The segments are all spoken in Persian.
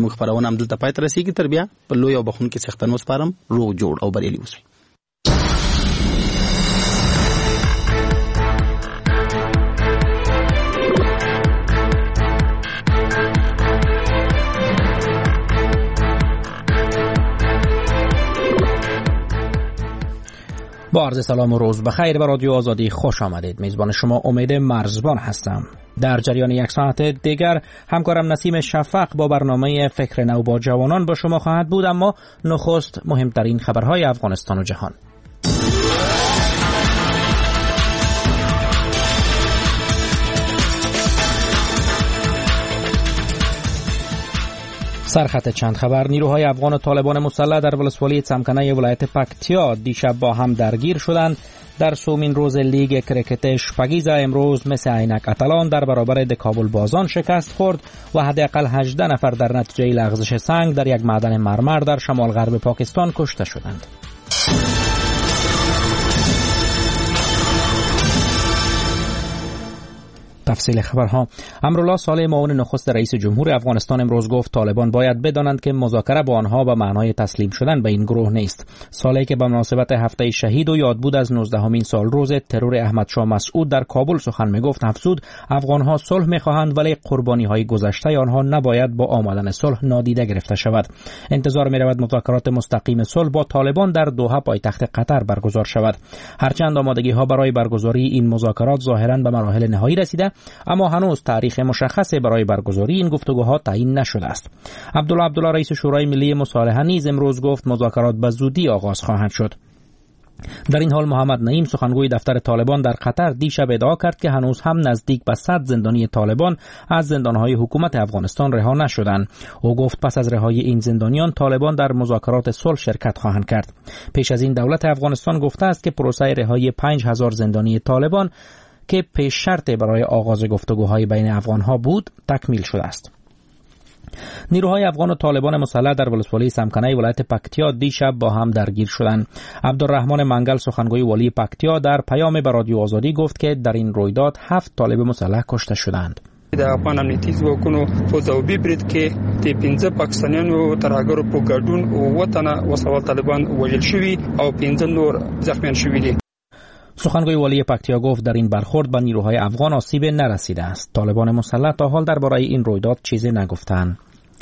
زموږ خبرونه هم دلته پای ته رسیږي. تر بیا په لوی او بخښونکي څښتن وسپارم. روغ جوړ او بریالي اوسئ. با عرض سلام و روز بخیر به رادیو آزادی خوش آمدید. میزبان شما امید مرزبان هستم. در جریان یک ساعت دیگر همکارم نسیم شفق با برنامه فکر نو با جوانان با شما خواهد بود، اما نخست مهمترین خبرهای افغانستان و جهان. سرخط چند خبر. نیروهای افغان و طالبان مسلح در ولسوالی څمکنه ولایت پکتیا دیشب با هم درگیر شدند. در سومین روز لیگ کرکت شپگیزه امروز مثل عینک اتلان در برابر دکابل بازان شکست خورد و حداقل 18 نفر در نتیجه لغزش سنگ در یک معدن مرمر در شمال غرب پاکستان کشته شدند. تفصیل خبرها. امرالله صالح معاون نخست رئیس جمهور افغانستان امروز گفت طالبان باید بدانند که مذاکره با آنها به معنای تسلیم شدن به این گروه نیست. صالح که به مناسبت هفته شهید و یادبود از 19مین سالروز ترور احمد شاه مسعود در کابل سخن میگفت افزود افغانها صلح میخواهند ولی قربانی‌های گذشته آنها نباید با آمدن صلح نادیده گرفته شود. انتظار می‌رود مذاکرات مستقیم صلح با طالبان در دوحه پایتخت قطر برگزار شود. هرچند آمادگی‌ها برای برگزاری این مذاکرات ظاهراً به مراحل نهایی رسیده، اما هنوز تاریخ مشخصی برای برگزاری این گفتگوها تعیین نشده است. عبدالله رئیس شورای ملی مصالحه نیز امروز گفت مذاکرات به زودی آغاز خواهند شد. در این حال محمد نعیم سخنگوی دفتر طالبان در قطر دیشب ادعا کرد که هنوز هم نزدیک به 100 زندانی طالبان از زندانهای حکومت افغانستان رها نشدند. او گفت پس از رهایی این زندانیان طالبان در مذاکرات صلح شرکت خواهند کرد. پیش از این دولت افغانستان گفته است که پروسه رهایی 5000 زندانی طالبان که پیش شرط برای آغاز گفتگوهای بین افغانها بود تکمیل شده است. نیروهای افغان و طالبان مسلح در ولسوالی څمکنه ولایت پکتیا دیشب با هم درگیر شدند. عبدالرحمن منگل سخنگوی والی پکتیا در پیام به رادیو آزادی گفت که در این رویداد 7 طالب مسلح کشته شدند. د افغان امنیتي ځواکونو په ځوابي برید کې د 15 پاکستانیانو ترهګرو په ګډون او وطن وسوال طالبان وژل شوي او 15 نور زخمیان شوي دي. سخنگوی والی پکتیا گفت در این برخورد به نیروهای افغان آسیب نرسیده است. طالبان مسلح تا حال درباره این رویداد چیزی نگفتند.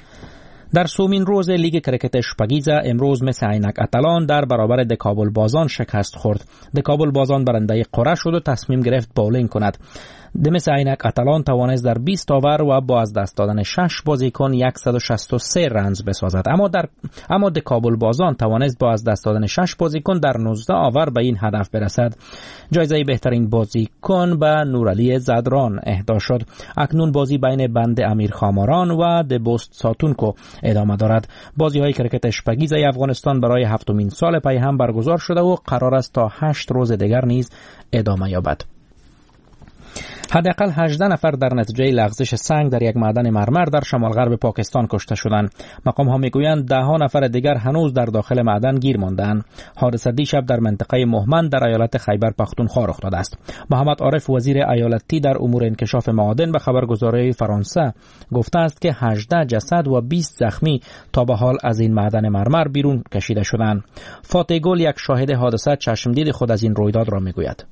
در سومین روز لیگ کرکت شپگیزه امروز مثل عینک اتلان در برابر دکابل بازان شکست خورد. دکابل بازان برنده قرعه شد و تصمیم گرفت بولینگ کند. مثل عینک اتلان توانست در 20 اوور و با از دست دادن 6 بازیکن 163 رنز بسازد، اما دکابل بازان توانست با از دست دادن 6 بازیکن در 19 اوور به این هدف برسد. جایزه بهترین بازیکن به نورعلی زدران اهدا شد. اکنون بازی بین بند امیر خاماران و دبست ساتونکو ادامه دارد. بازی‌های کرکت شپگیزه افغانستان برای 7مین سال پی هم برگزار شده و قرار است تا 8 روز دیگر نیز ادامه یابد. حداقل 18 نفر در نتیجه لغزش سنگ در یک معدن مرمر در شمال غرب پاکستان کشته شدند. مقام ها میگویند 10 نفر دیگر هنوز در داخل معدن گیر ماندند. حادثه دیشب در منطقه مهمند در ایالت خیبر پختونخوا رخ داده است. محمد عارف وزیر ایالتی در امور انکشاف معادن به خبرگزاری فرانسه گفته است که 18 جسد و 20 زخمی تا به حال از این معدن مرمر بیرون کشیده شدند. فاتح گل یک شاهد حادثه چشمدید خود از این رویداد را میگوید.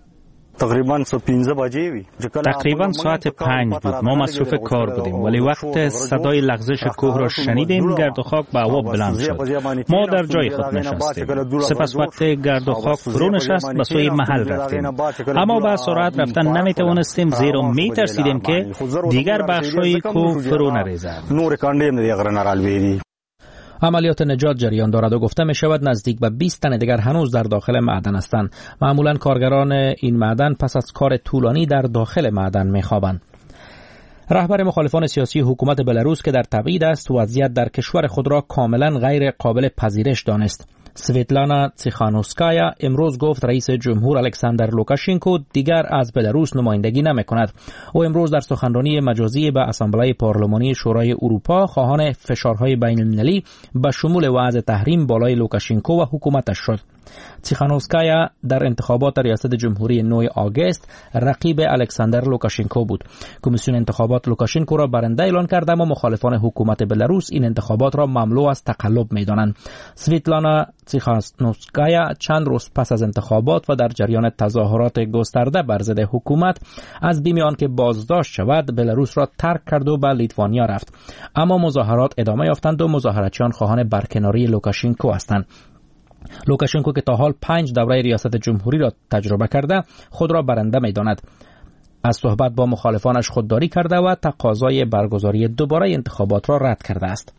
تقریبا ساعت 5 بود. ما مصروف کار بودیم ولی وقت صدای لغزش کوه را شنیدیم گرد و خاک به هوا بلند شد. ما در جای خود نشستیم. سپس وقت گرد و خاک فرو نشست به سوی محل رفتیم، اما با سرعت رفتن نمیتوانستیم زیرا میترسیدیم که دیگر بخش‌های کوه فرو نریزد. عملیات نجات جریان دارد و گفته می شود نزدیک به 20 تن دیگر هنوز در داخل معدن هستند. معمولا کارگران این معدن پس از کار طولانی در داخل معدن می خوابند. رهبر مخالفان سیاسی حکومت بلاروس که در تبعید است وضعیت در کشور خود را کاملا غیر قابل پذیرش دانست. سویتلانا تیخانوسکایا امروز گفت رئیس جمهور الکساندر لوکاشنکو دیگر از بلاروس نمایندگی نمی‌کند. او امروز در سخنرانی مجازی به اسامبله پارلمانی شورای اروپا خواهان فشارهای بین‌المللی به شمول وضع تحریم بالای لوکاشنکو و حکومتش شد. تیخانوسکایا در انتخابات ریاست جمهوری 9 آگوست رقیب الکساندر لوکاشنکو بود. کمیسیون انتخابات لوکاشنکو را برنده اعلان کرد، اما مخالفان حکومت بلاروس این انتخابات را مملو از تقلب می‌دانند. سویتلانا تیخانوسکایا چند روز پس از انتخابات و در جریان تظاهرات گسترده بر ضد حکومت از بیم آنکه بازداشت شود بلاروس را ترک کرد و به لیتوانیا رفت. اما مظاهرات ادامه یافتند و مظاهراتچیان خواهان برکناری لوکاشنکو هستند. لوکاشنکو که تا حال 5 دوره ریاست جمهوری را تجربه کرده خود را برنده می‌داند. از صحبت با مخالفانش خودداری کرده و تقاضای برگزاری دوباره انتخابات را رد کرده است.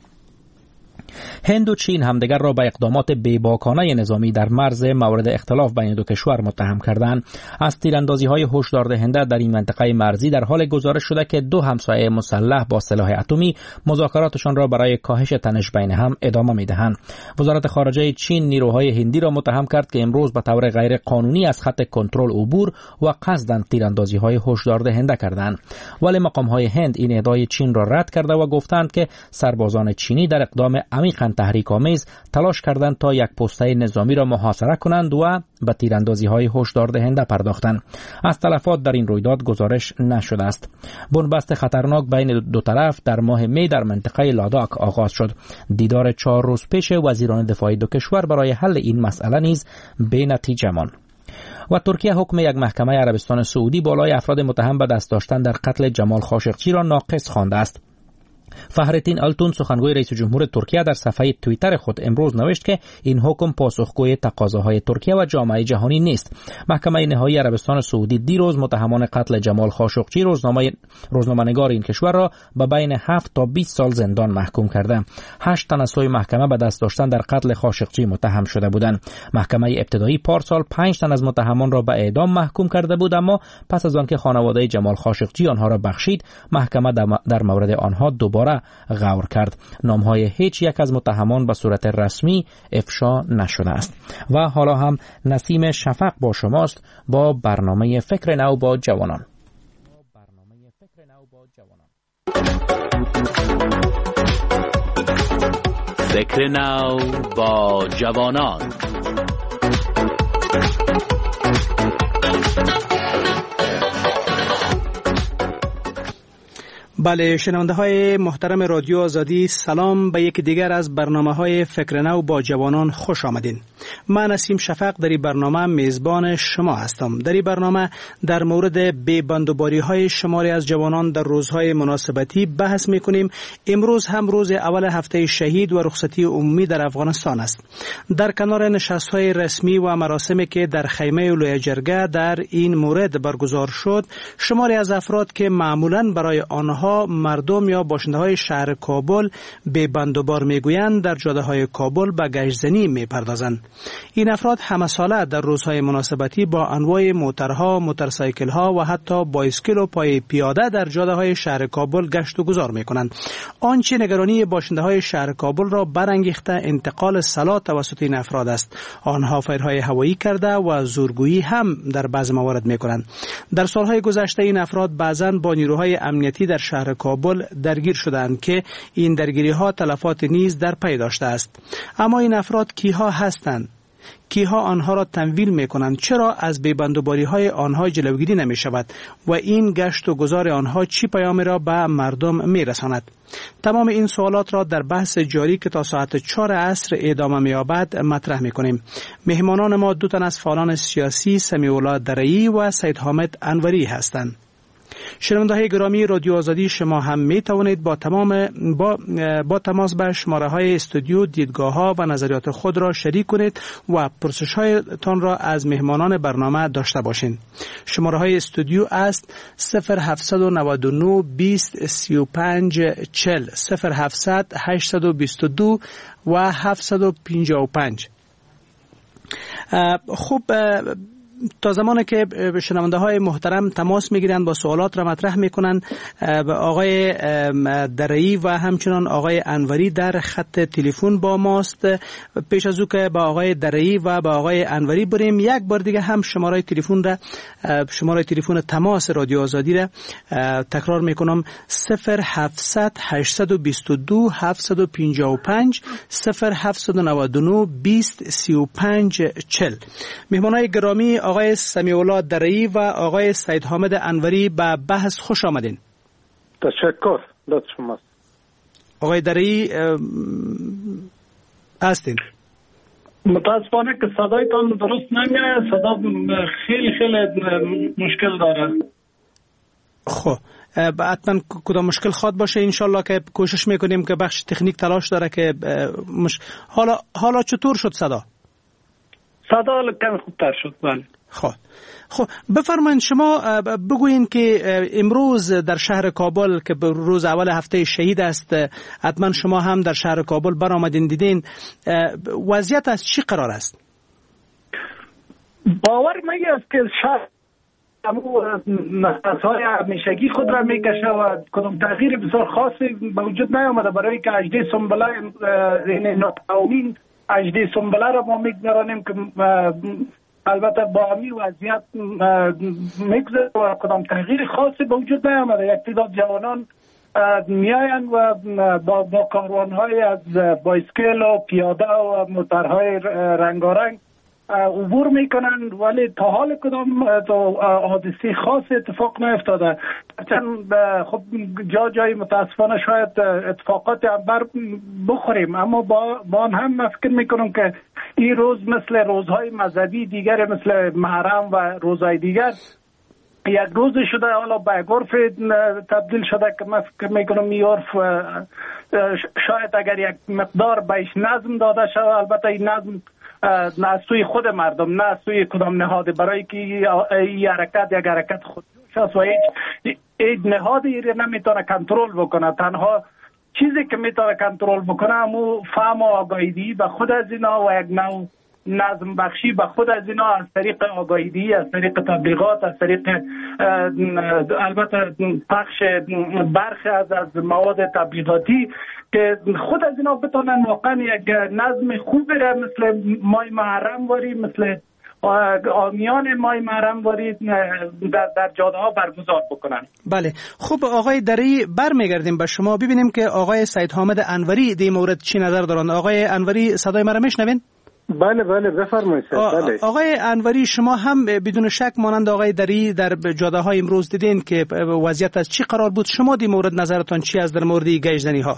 هند و چین همدیگر را به اقدامات بیباکانه نظامی در مرز مورد اختلاف بین دو کشور متهم کردند. از تیراندازی‌های هشدار دهنده در این منطقه مرزی در حال گزارش شده که دو همسایه مسلح با سلاح اتمی مذاکراتشان را برای کاهش تنش بین هم ادامه می‌دهند. وزارت خارجه چین نیروهای هندی را متهم کرد که امروز به طور غیر قانونی از خط کنترل عبور و قصداً تیراندازی‌های هشدار دهنده کردند. ولی مقام‌های هند این ادعای چین را رد کرده و گفتند که سربازان چینی در اقدام عمیقاً تحریک‌آمیز تلاش کردند تا یک پسته نظامی را محاصره کنند و به تیراندازی‌های هشدار دهنده پرداختند. از تلفات در این رویداد گزارش نشده است. بنبست خطرناک بین دو طرف در ماه می در منطقه لاداک آغاز شد. دیدار 4 روز پیش وزیران دفاع دو کشور برای حل این مسئله نیز بی‌نتیجه ماند. و ترکیه حکم یک محکمه عربستان سعودی بالای افراد متهم به دست داشتن در قتل جمال خاشقچی را ناقص خوانده است. فخرالدین آلتون سخنگوی رئیس جمهور ترکیه در صفحه توییتر خود امروز نوشت که این حکم پاسخگوی تقاضاهای ترکیه و جامعه جهانی نیست. محکمه نهایی عربستان سعودی دیروز متهمان قتل جمال خاشقچی روزنامه‌نگار این کشور را به بین 7 تا 20 سال زندان محکوم کرده. 8 تن از سوی محکمه به دست داشتن در قتل خاشقچی متهم شده بودند. محکمه ابتدایی پارسال 5 تن از متهمان را به اعدام محکوم کرده بود، اما پس از آنکه خانواده جمال خاشقچی آنها را بخشید، محکمه در مورد آنها دوباره غور کرد. نامهای هیچ یک از متهمان به صورت رسمی افشا نشده است. و حالا هم نسیم شفق با شماست با برنامه فکر نو با جوانان. فکر نو با جوانان. بله، شنونده های محترم رادیو آزادی، سلام به یک دیگر از برنامه های فکر نو با جوانان خوش آمدین. من نسیم شفق در این برنامه میزبان شما هستم. در این برنامه در مورد بی‌بندوباری های شماری از جوانان در روزهای مناسبتی بحث میکنیم. امروز هم روز اول هفته شهید و رخصتی عمومی در افغانستان است. در کنار نشست های رسمی و مراسمی که در خیمه لوی جرگه در این مورد برگزار شد، شماری از افراد که معمولاً برای آنها مردم یا باشنده های شهر کابل بی‌بندوبار میگویند در جاده های کابل به گشت‌زنی میپردازند. این افراد همه ساله در روزهای مناسبتی با انواع موترها، موتورسایکل‌ها و حتی بایسکل و پای پیاده در جاده های شهر کابل گشت و گذار میکنند. آنچه نگرانی باشنده های شهر کابل را برانگیخته انتقال سلاح توسط این افراد است. آنها فایرهای هوایی کرده و زورگویی هم در بعض موارد میکنند. در سالهای گذشته این افراد بعضاً با نیروهای امنیتی در شهر کابل درگیر شدند که این درگیری‌ها تلفات نیز در پی داشته است. اما این افراد کیها هستند؟ کیها آنها را تمویل می‌کنند؟ چرا از بی‌بندوباری‌های آنها جلوگیری نمی‌شود و این گشت و گذار آنها چی پیامی را به مردم می‌رساند؟ تمام این سوالات را در بحث جاری که تا ساعت 4 عصر ادامه می‌یابد مطرح می‌کنیم. مهمانان ما 2 تن از فعالان سیاسی، سمیع‌الله درعی و سید حامد انوری هستند. شنونده‌های گرامی رادیو آزادی، شما هم می توانید با تماس به شماره‌های استودیو دیدگاه‌ها و نظریات خود را شریک کنید و پرسش‌هایتان را از مهمانان برنامه داشته باشید. شماره‌های استودیو است 0799 20 35 40 0700 822 و 755. خب تا زمانی که شنونده های محترم تماس میگیرند با سوالات را مطرح میکنند، آقای درعی و همچنان آقای انوری در خط تلفن با ماست. پیش از او که با آقای درعی و با آقای انوری بریم، یک بار دیگه هم شماره تلفن تماس رادیو آزادی را تکرار میکنم: 0700 822 755 0799 20 35 40. مهمانای گرامی آقای سمیع الله درعی و آقای سید حامد انوری به بحث خوش آمدین. تشکر، لطف شماست. آقای درعی هستین؟ متاسفانه که صدایتان درست نمیاد، صدا خیلی مشکل داره. خب حتما کدام مشکل خواد باشه، انشالله که کوشش میکنیم که بخش تکنیک تلاش داره که حالا چطور شد صدا؟ صدا کم خوبتر شد. بله. خب بفرمایید شما بگوین که امروز در شهر کابل که روز اول هفته شهید است، حتما شما هم در شهر کابل برآمدین دیدین، وضعیت از چی قرار است؟ باور می‌کنم که شهر نفس‌های همیشگی خود را میکشه و کدام تغییر بسیار خاصی به وجود نیامده، برای که اجده سنبله ناتعاونین اجده سنبله را ما میگذرانیم که البته با همی وضعیت میگذره و کدام تغییر خاصی به وجود نیامده. یک تعداد جوانان میاین و با کاروان‌های از بایسکل و پیاده و موترهای رنگارنگ عبور میکنن، ولی تا حال کدام حادثه خاص اتفاق نیفتاده. چند خب جای متاسفانه شاید اتفاقات بر بخوریم، اما با آن هم من فکر میکنم که این روز مثل روزهای مذهبی دیگر، مثل محرم و روزهای دیگر، یک روز شده حالا به عرف تبدیل شده که من فکر میکنم این عرف شاید اگر یک مقدار بهش نظم داده شده، البته این نظم نه از سوی خود مردم، نه از سوی کدام نهاد، برای که این حرکت یک حرکت خودجوش است و هیچ نهادی نمیتونه کنترل بکنه. تنها چیزی که میتونه کنترل بکنه همون فهم و آگاهی به خود از اینا و یک نوع نظم بخشی به خود از اینا از طریق آگاهی، از طریق تبلیغات، از طریق البته پخش برخی از مواد تبلیغاتی که خود از اینا بتونن واقعا یک نظم خوب مثل ماه محرم واری، مثل آمیان ماه محرم واری در جاده ها برگزار بکنن. بله. خب آقای درعی برمیگردیم به شما، ببینیم که آقای سید حامد انوری در مورد چی نظر دارند. آقای انوری صدای مرا میشنوین؟ بله بفرمایید. بله. آقای انوری شما هم بدون شک مانند آقای درعی در جاده های امروز دیدین که وضعیت از چی قرار بود. شما در مورد نظرتان چی است در مورد گشتنی ها؟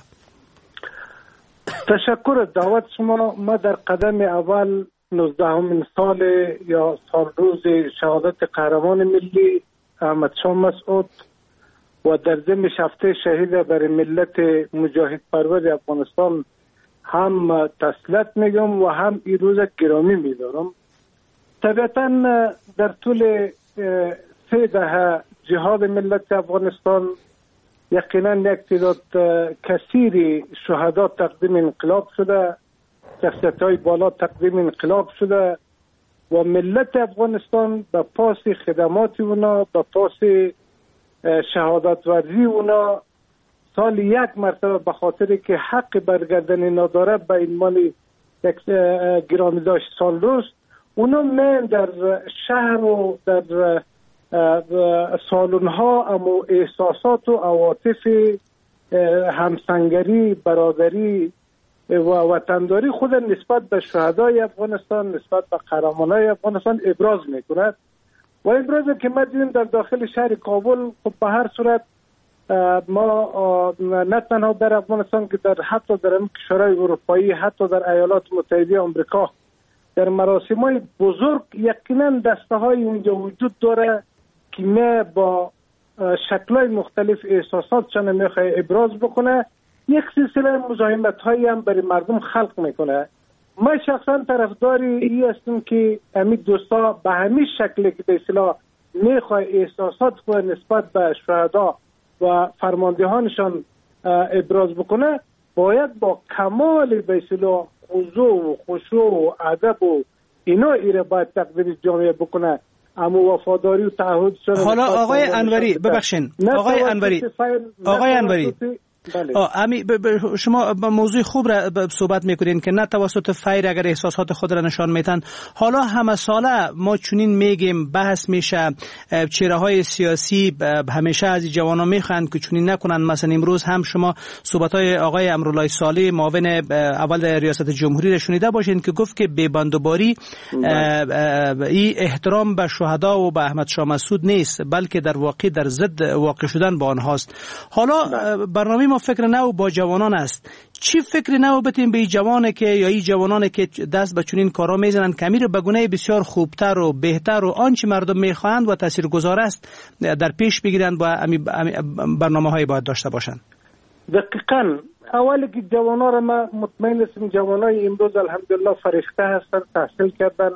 تشکر از دعوت شما. ما در قدم اول 19 سال یا سال روز شهادت قهرمان ملی احمد شاه مسعود و در ضمن هفته شهید برای ملت مجاهد پرور افغانستان هم تسلیت میگم و هم این روز گرامی میدارم. طبیعتا در طول 3 دهه جهاد ملت افغانستان یقینا یک تعداد کثیری شهدا تقدیم انقلاب شده، شخصیت‌های بالا تقدیم انقلاب شده و ملت افغانستان به پاس خدمات اونا، به پاس شهادت ورزی اونا سال یک مرتبه به خاطری که حق برگردن نداره به عنوان یک گرامی داشت سال روز، اونا من در شهر و در سالن‌ها اما احساسات و عواطف همسنگری، برادری و وطنداری خود نسبت به شهدای افغانستان، نسبت به قهرمانای افغانستان ابراز میکند و ابرازی که ما دیدیم در داخل شهر کابل. خب به هر صورت ما نه تنها در افغانستان که در حتی در کشورهای اروپایی، حتی در ایالات متحده آمریکا در مراسم‌های بزرگ یقینا دسته‌های اونجا وجود داره که ما با شکل‌های مختلف احساساتشان میخواد ابراز بکنه. یک سلسله مزاحمت‌هایی هم برای مردم خلق میکنه. ما شخصا طرفداری این هستم که همین دوستا به همین شکلی که به اصطلاح میخواد احساسات خود نسبت به شهدا و فرماندهانشان ابراز بکنه، باید با کمال به اصطلاح خضوع و خشوع و ادب و اینا ایره باید تقدیم جامعه بکنه اما وفاداری و تعهدشون. حالا آقای انوری ببخشین، آقای انوری شما موضوع خوب را صحبت میکنین که نه توسط فیر اگر احساسات خود را نشان میتن. حالا همه ساله ما چنین میگیم، بحث میشه، چهره های سیاسی همیشه از جوانان میخواند که چنین نکنن. مثلا امروز هم شما صحبت های آقای امرالله صالح معاون اول ریاست جمهوری را شنیده باشین که گفت که بی‌بندوباری این احترام به شهدا و به احمد شاه مسعود نیست، بلکه در واقع در ضد واقع شدن با آنهاست. حالا برنامه ما فکر نو با جوانان است. چی فکر نو بتیم به جوانه که یا این جوانانی که دست به چنین کارا میزنن کمی رو به گونه بسیار خوبتر و بهتر و آنچه مردم میخواهند و تاثیرگذار است در پیش بگیرند و برنامه‌های باید داشته باشند؟ دقیقاً اولی که جوانا را ما مطمئن هستم جوانای امروز الحمدلله فریخته هستند، تحصیل کردن،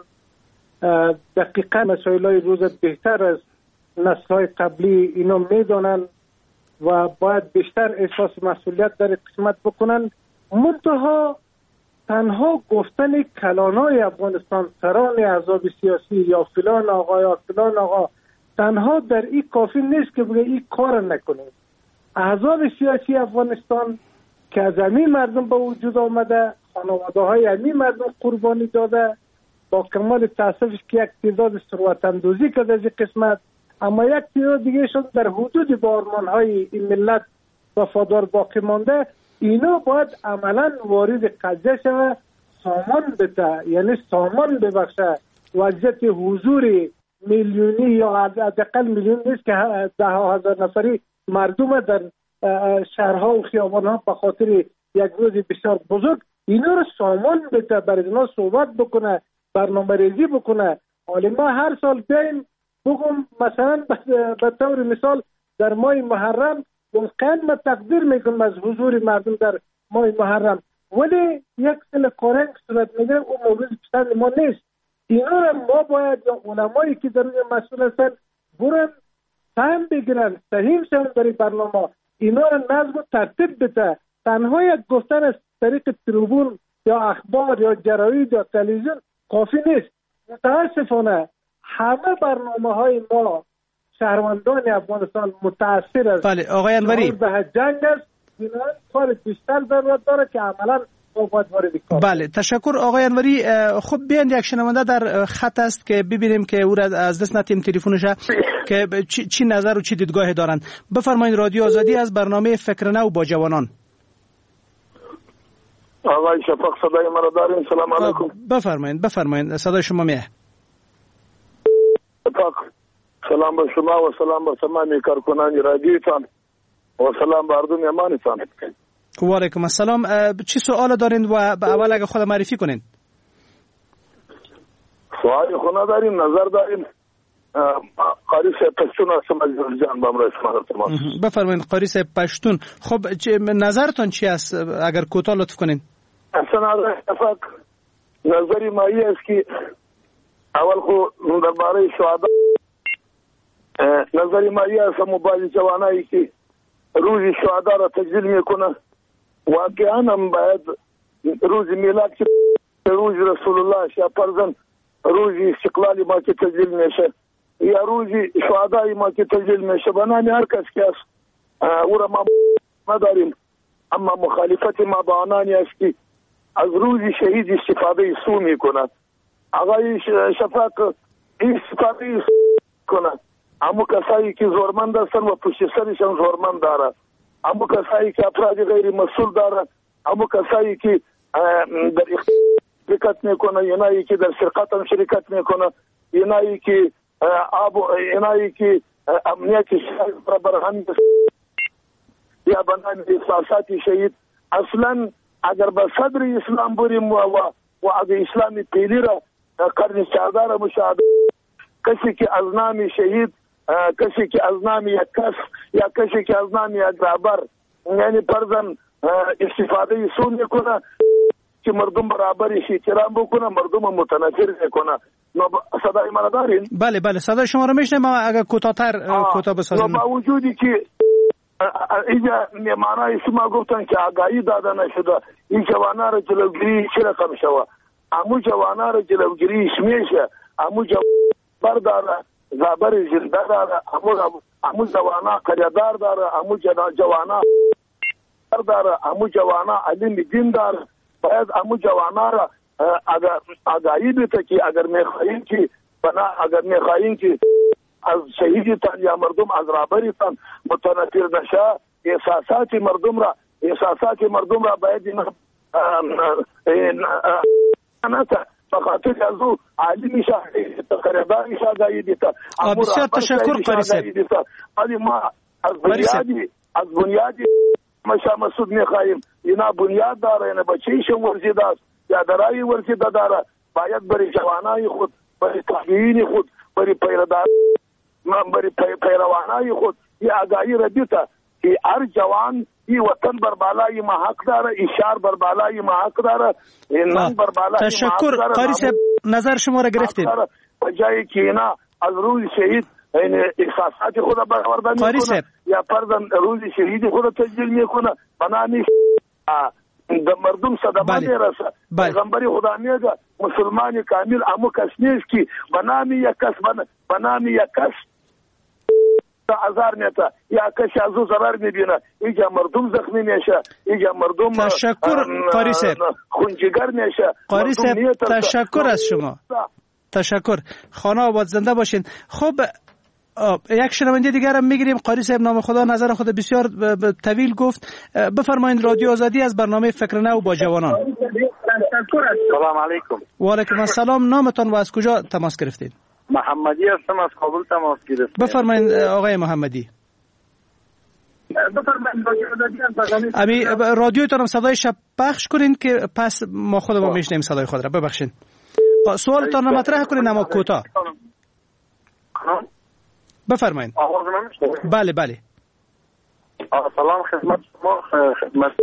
دقیقاً مسائل‌های روز بهتر از نسل‌های قبلی اینا میدونن و باید بیشتر احساس مسئولیت در قسمت بکنن. منتها تنها گفتن کلانای افغانستان، سران احزاب سیاسی یا فلان آقا یا فلان آقا، تنها در این کافی نیست که بگه این کار نکنید. احزاب سیاسی افغانستان که از همین مردم به وجود آمده، خانواده های همین مردم قربانی داده، با کمال تاسفش که یک تعداد ثروت اندوزی کرده از این قسمت، اما یک تعداد دیگه شد در حدود با آرمان‌های این ملت وفادار باقی مانده. اینا باید عملاً وارد قضیه شود، سامان بده، یعنی سامان ببخشه وضعیت حضور میلیونی یا حداقل میلیون نیست که 10,000 نفری مردم در شهرها و خیابانها به خاطر یک روز بسیار بزرگ، اینا رو سامان بده، برای اینا صحبت بکنه، برنامه ریزی بکنه. حالا ما هر سال بیم بگم مثلا به طور مثال در ماه محرم واقعا ما تقدیر میکنم از حضور مردم در ماه محرم، ولی یک سل کارنگ صورت میگیره اون موضوع پسند ما نیست. اینا را ما باید یا علمایی که در روی مسئول هستن برن فهم بگیرن، سهیم شون در برنامه، اینا را نظم و ترتیب بده. تنها یک گفتن از طریق تریبون یا اخبار یا جراید یا تلویزیون کافی نیست. متاسفانه همه برنامه‌های ما شهروندان افغانستان متاثر است. بله آقای انوری، به جنگ است، اینا کار بیشتر ضرورت داره که عملاً باید وارد کار. بله تشکر آقای انوری. خب بیان یک شنونده در خط است که ببینیم که او را از دست نتیم تلفنش که چی نظر و چی دیدگاهی دارند. بفرمایید. رادیو آزادی از برنامه فکر نو با جوانان. آقای شفاق صدای مرا دارین؟ سلام علیکم. بفرمایید صدای شما میه. سلام به شما و سلام به تمامی کارکنان رادیوتان و سلام به مردم ایمانتان. و علیکم السلام. چی سوال دارین و اول اگه خود معرفی کنین؟ سوالی خود نداریم، نظر داریم. قاری صاحب پشتون هستم از جان بامرای شما. بفرمایید قاری صاحب پشتون. خب نظرتون چی است اگر کوتاه لطف کنین؟ اصلا نظری مایی است که اول خو درباره شهدا نظری مایی است مبادی جوانایی که روز شهدا را تجلیل میکنه. واقعا هم باید روز میلاد که روز رسول الله شاپرزن روز استقلال ما که تجلیل میشه یا روز شهدای ما که تجلیل میشه. بنابراین هر کس که است او را ما نداریم، اما مخالفت ما با آنانی است که از روز شهید استفاده سو میکنند. آقای شفاق استفاده کنند. اما کسایی که زورمند هستن و پشت سرشان زورمند دارند، اما کسایی که افراد غیر مسئول دارند، اما کسایی که در شرکت میکنه، اینایی که در سرقت هم شرکت میکنه، اینایی که امنیت شهر برهان یا بنان احساسات شهید. اصلا اگر به صدر اسلام بریم و اگر اسلامی پیلی را قرن 14 مشاهده، کسی که از نام شهید، کسی که از نام یک کس یا کسی که از نام یک رهبر یعنی پرزن استفاده سو میکنه که مردم برابرش احترام بکنه، مردم متنفر نکنه. صدای من دارین؟ بله صدای شما رو میشنم. اگر کوتاه‌تر کوتاه بسازیم. با وجودی که اینجا معنای شما گفتن که آگاهی داده نشده، این جوانا را جلوگیری چه رقم شوه؟ امو جوانا را جلوگیری میشه، امو برداره زابر زنده داره، امو جوانا قریدار داره، امو جوانا داره، امو جوانا علم دین داره. باید امو جوانا را اگر آگاهی بیته که اگر میخواهیم که اگر میخواهیم که از شهیدتان یا مردم از رابریتان متنفر نشه، احساسات مردم را باید بخاطر از او عالمی شاهدی تقریبانی شاهدی دیتا. بسیار تشکر قاری صاحب. ولی ما از بنیادی مشا مسعود میخواهیم اینا بنیاد داره، اینا بچه‌شون ورزیده است یا درایی ورزیده داره، باید برای جوانای خود، برای تابعین خود، برای پیروانای خود یه آگاهی را دیتا که هر جوان ای وطن بر بالای ما حق داره، ای شهر بر بالای ما حق داره، نام بر بالای ما حق داره. تشکر قاری صاحب، نظر شما را گرفتیم. بجایی که اینا از روز شهید احساسات خود برآورده میکنه یا پردن روز شهید خود تسجیل میکنه، بنامی در مردم صدمه میرسه. پیغمبر خدا میگه مسلمان کامل امو کس نیست که بنامی یک کس آزار میته یا کسی از او ضرر میبینه، اینجا مردم زخمی میشه، اینجا مردم تشکر قاری صاحب، خونجگر میشه. قاری صاحب تشکر از شما، تشکر. خانه آباد زنده باشین. خب یک شنونده دیگر هم میگیریم. قاری صاحب نام خدا نظر خود بسیار طویل گفت. بفرمایید. رادیو آزادی از برنامه فکر نو با جوانان. سلام علیکم. و علیکم السلام. نامتان و از کجا تماس گرفتید؟ محمدی هستم، از کابل تماس گرفتم. بفرمایید آقای محمدی. ابی رادیوتون هم صدای شب پخش کنین که پس ما خودمون میشنیم صدای خود را. ببخشید. سوالتان را مطرح کنین اما کوتاه. بفرمایید. آواز من میشنوید؟ بله بله. سلام خدمت شما، خدمت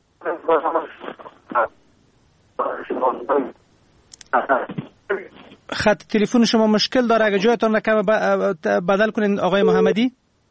خط تلفن شما مشکل داره، اگه جایتان را کم بدل کنین آقای محمدی.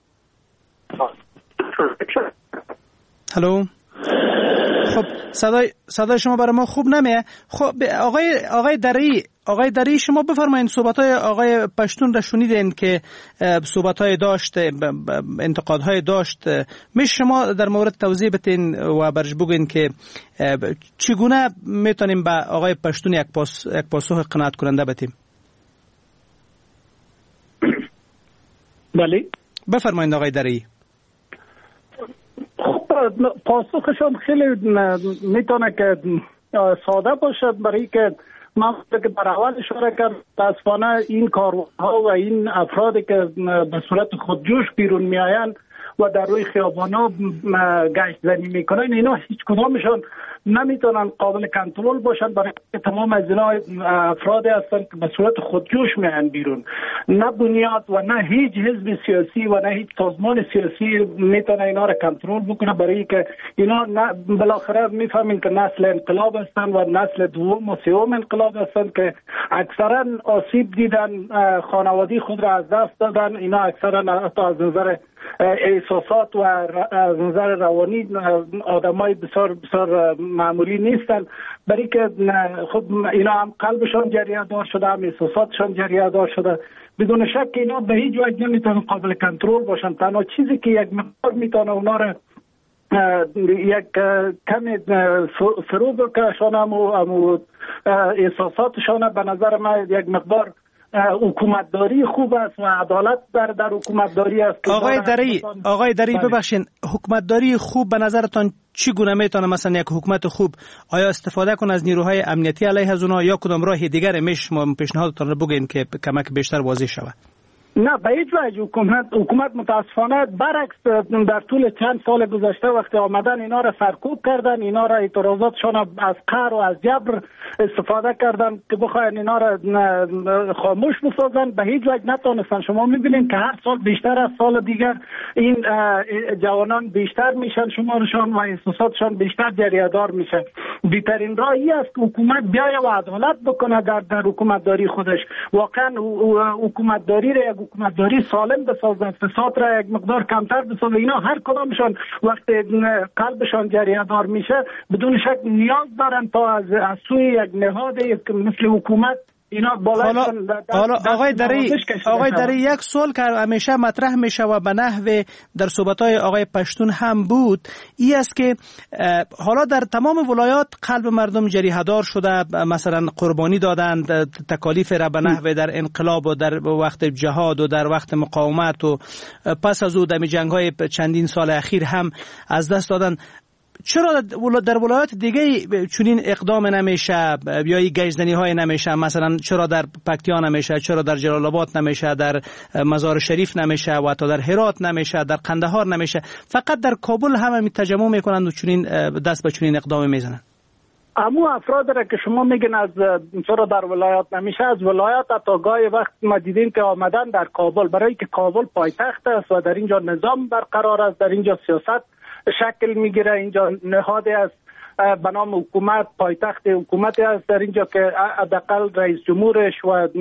هلو. خب صدای شما برای ما خوب نمیه. خب آقای دری شما بفرمایید. صحبت‌های آقای پشتون را شنیدین که صحبت‌های داشت، انتقادهای داشت. میشه شما در مورد توضیح بدین و برش بگین که چگونه میتونیم به آقای پشتون یک پاسخ قناعت کننده بدیم؟ بله بفرمایید آقای دری. پاسخشان خیلی میتونه که ساده باشد، برای که من که در اول اشاره کردم متاسفانه این کارها و این افرادی که به صورت خودجوش بیرون میآیند و در روی خیابانا گشت زنی میکنن، اینا هیچ کدامشان نمیتونن قابل کنترل باشن، برای که تمام از اینا افرادی هستن که به صورت خودجوش میان بیرون. نه بنیاد و نه هیچ حزب سیاسی و نه هیچ سازمان سیاسی میتونه اینا را کنترل بکنه، برای که اینا بالاخره میفهمین که نسل انقلاب هستن و نسل دوم و سوم انقلاب هستن که اکثرا آسیب دیدن، خانوادی خود را از دست دادن. اینا اکثرا از نظر احساسات و از نظر روانی آدمای بسیار بسیار معمولی نیستن، برای که خب اینا هم قلبشان جریه دار شده، هم احساساتشان جریه دار شده. بدون شک اینا به هیچ وجه نمیتونن قابل کنترل باشن. تنها چیزی که یک مقدار میتونه اونا را یک کمی فرو بکشان و احساساتشان به نظر من یک مقدار حکومتداری خوب است و عدالت در حکومتداری است. آقای دری ببخشید، حکومتداری خوب به نظرتان چگونه میتونه مثلا یک حکومت خوب آیا استفاده کنه از نیروهای امنیتی علیه از اونها یا کدام راه دیگر میشه شما پیشنهادتان رو بگین که کمک بیشتر واضح شود؟ نه به هیچ وجه حکومت متاسفانه برعکس در طول چند سال گذشته وقتی آمدن اینا را سرکوب کردن، اینا را اعتراضاتشان از قهر و از جبر استفاده کردن که بخواین اینا را خاموش بسازن. به هیچ وجه نتونستن. شما میبینید که هر سال بیشتر از سال دیگر این جوانان بیشتر میشن، شمارشان و احساساتشان بیشتر جریه‌دار میشن. بهترین راهی است که حکومت بیاید و عدالت بکنه در حکومتداری خودش. واقعا حکومتداری را حکومتداری سالم بسازن، فساد را یک مقدار کمتر بسازن. اینا هر کدامشان وقتی قلبشان جریه دار میشه بدون شک نیاز دارن تا از سوی یک نهاد مثل حکومت اینا حالا آقای دری یک سوال که همیشه مطرح میشه و به نحو در صحبت‌های آقای پشتون هم بود این است که حالا در تمام ولایات قلب مردم جریحه‌دار شده، مثلا قربانی دادند، تکالیف را به نحو در انقلاب و در وقت جهاد و در وقت مقاومت و پس از او در جنگ‌های چندین سال اخیر هم از دست دادن. چرا در ولایات دیگه چنین اقدام نمیشه یا گشتنی های نمیشه؟ مثلا چرا در پکتیا نمیشه، چرا در جلال آباد نمیشه، در مزار شریف نمیشه و تا در هرات نمیشه، در قندهار نمیشه؟ فقط در کابل همه تجمع میکنند و چنین دست به چنین اقدام میزنن. امو افراد را که شما میگن از چرا در ولایات نمیشه، از ولایات تا گاهی وقت ما دیدیم که آمدن در کابل، برای که کابل پایتخت است و در اینجا نظام برقرار است، در اینجا سیاست شکل میگیره، اینجا نهادی است به نام حکومت، پایتخت حکومتی است در اینجا که حداقل رئیس جمهورش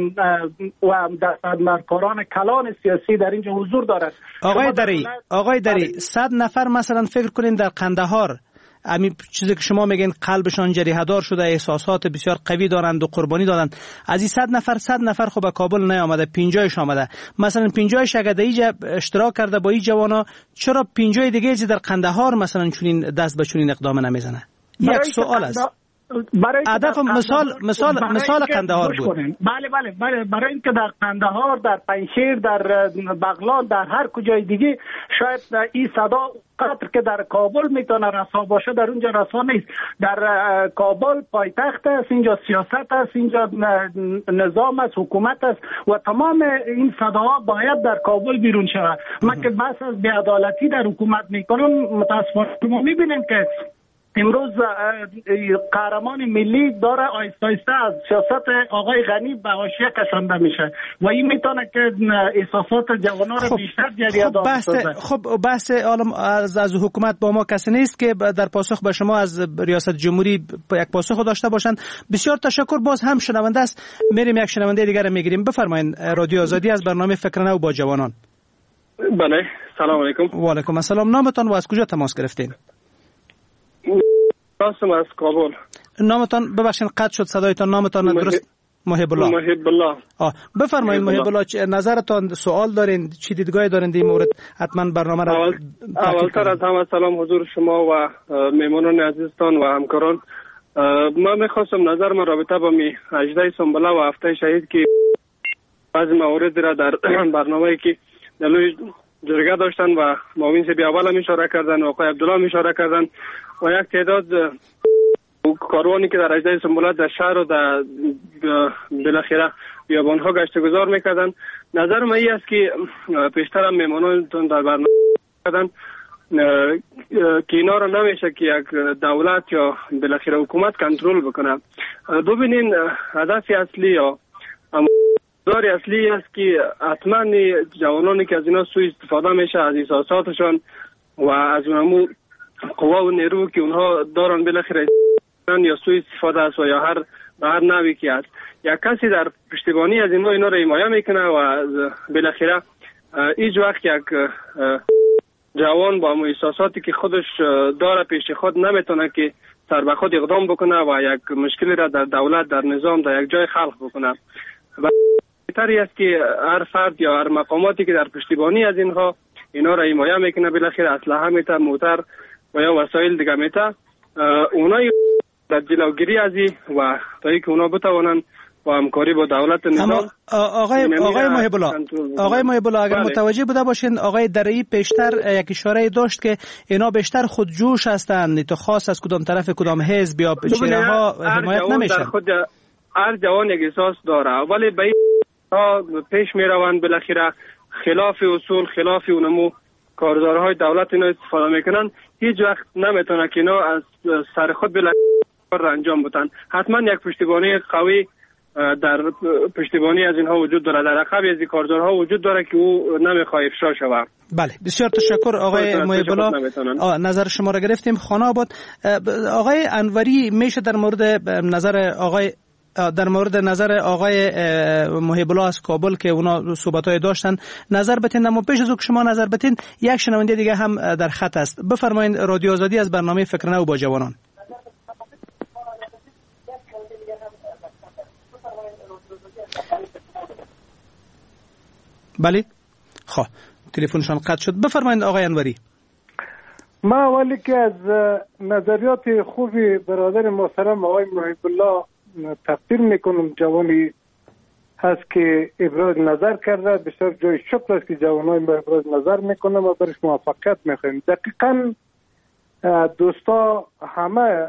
و دستاندرکاران کلان سیاسی در اینجا حضور دارد. آقای دری 100 نفر مثلا فکر کنین در قندهار، همین چیزی که شما میگین قلبشان جریحه‌دار شده، احساسات بسیار قوی دارند و قربانی دادند، از این 100 نفر خب به کابل نیامده، 50 آمده. مثلا 50 اگر در اینجا اشتراک کرده با این جوانا، چرا 50 دیگه در قندهار مثلا چنین دست به چنین اقدام نمیزنه؟ یک سوال است. هدف مثال قندهار بود. بله برای اینکه در قندهار، در پنشیر، در بغلان، در هر کجای دیگه شاید این صدا قدر که در کابل میتونه رسا باشه در اونجا رسا نیست. در کابل پایتخت است، اینجا سیاست است، اینجا نظام است، حکومت است و تمام این صداها باید در کابل بیرون شود. من که بحث از بی‌عدالتی در حکومت میکنم، متاسفانه ما میبینیم که امروز قهرمان ملی داره آیسته آیسته از سیاست آقای غنی به حاشیه کشانده میشه و این میتونه که احساسات جوانان رو بیشتر جریان‌دار بسازه. خب بحث عالم از حکومت با ما کسی نیست که در پاسخ به شما از ریاست جمهوری یک پاسخ داشته باشند. بسیار تشکر. باز هم شنونده است، میریم یک شنونده دیگر میگیریم. بفرمایید. رادیو آزادی از برنامه فکر نو با جوانان. بله، سلام علیکم. و علیکم السلام. نامتان و از کجا تماس گرفتین؟ قاسم از کابل. نامتان ببخشید قطع شد صدایتان. نامتان درست؟ محب الله. بفرمایید محب الله، نظرتان، سوال دارین، چی دیدگاهی دارین در این مورد؟ حتما برنامه را اولتر از همه سلام حضور شما و مهمانان عزیزتان و همکاران. من میخواستم نظر من رابطه با 18 سنبله و هفته شهید که بعضی موارد را در برنامه‌ای که دلوی جرگه داشتن و معاون سبی اول هم اشاره کردن و آقای عبدالله هم اشاره کردن و یک تعداد کاروانی که در 18 سنبله در شهر و در بالاخره بیابانها گشت گذار میکردن. نظر من این است که پیشتر هم میمانانتون در برنامه کردن که اینا را نمیشه که یک دولت یا بالاخره حکومت کنترل بکنه. ببینین هدف اصلی یا داری اصلی است که حتما جوانانی که از اینا سوء استفاده میشه از احساساتشان و از اونمو قوا و نیرو که اونها دارن بالاخره یا سوء استفاده است و یا به هر نوعی که است، یک کسی در پشتیبانی از اینا را حمایت میکنه و بالاخره هیچ وقت یک جوان با احساساتی که خودش داره پیش خود نمیتونه که سر به خود اقدام بکنه و یک مشکلی را در دولت، در نظام، در یک جای خلق بکنه. و بهتری است که هر فرد یا هر مقاماتی که در پشتیبانی از اینا را حمایت میکنه، بالاخره اسلحه میته، موتر و یا وسایل دیگه میته، اونای در جلوگیری از و تا اینکه اونا بتوانن با همکاری با دولت نظام. آقای محب الله اگر متوجه بوده باشین، آقای درعی پیشتر یک اشاره داشت که اینا بیشتر خودجوش هستند، تو خاص از کدام طرف کدام حزب یا چهره ها حمایت نمیشن. هر جوان یک احساس داره ولی به ها پیش می روند، بالاخره خلاف اصول، خلاف اونمو کارزارهای دولت اینا استفاده میکنن. هیچ وقت نمیتونه که اینا از سر خود بالاخره انجام بدن. حتما یک پشتیبانی قوی در پشتیبانی از اینها وجود داره، در عقب از این کارزارها وجود داره که او نمیخواد افشا شود. بله، بسیار تشکر آقای محب الله. نظر شما را گرفتیم. خانه آباد. آقای انوری، میشه در مورد نظر آقای محب الله از کابل که اونا صحبت‌های داشتن نظر بتین، اما پیش از او که شما نظر بتین یک شنونده دیگه هم در خط است. بفرمایید. رادیو آزادی از برنامه فکر نو با جوانان. بله. خب تلفنشان قطع شد. بفرمایید آقای انوری. ما اولی که از نظریات خوبی برادر محترم آقای محب الله تقدیر میکنم، جوانی هست که ابراز نظر کرده، بسیار جای شکر است که جوانای ما ابراز نظر میکنم و برش موفقیت میخوایم. دقیقاً دوستا همه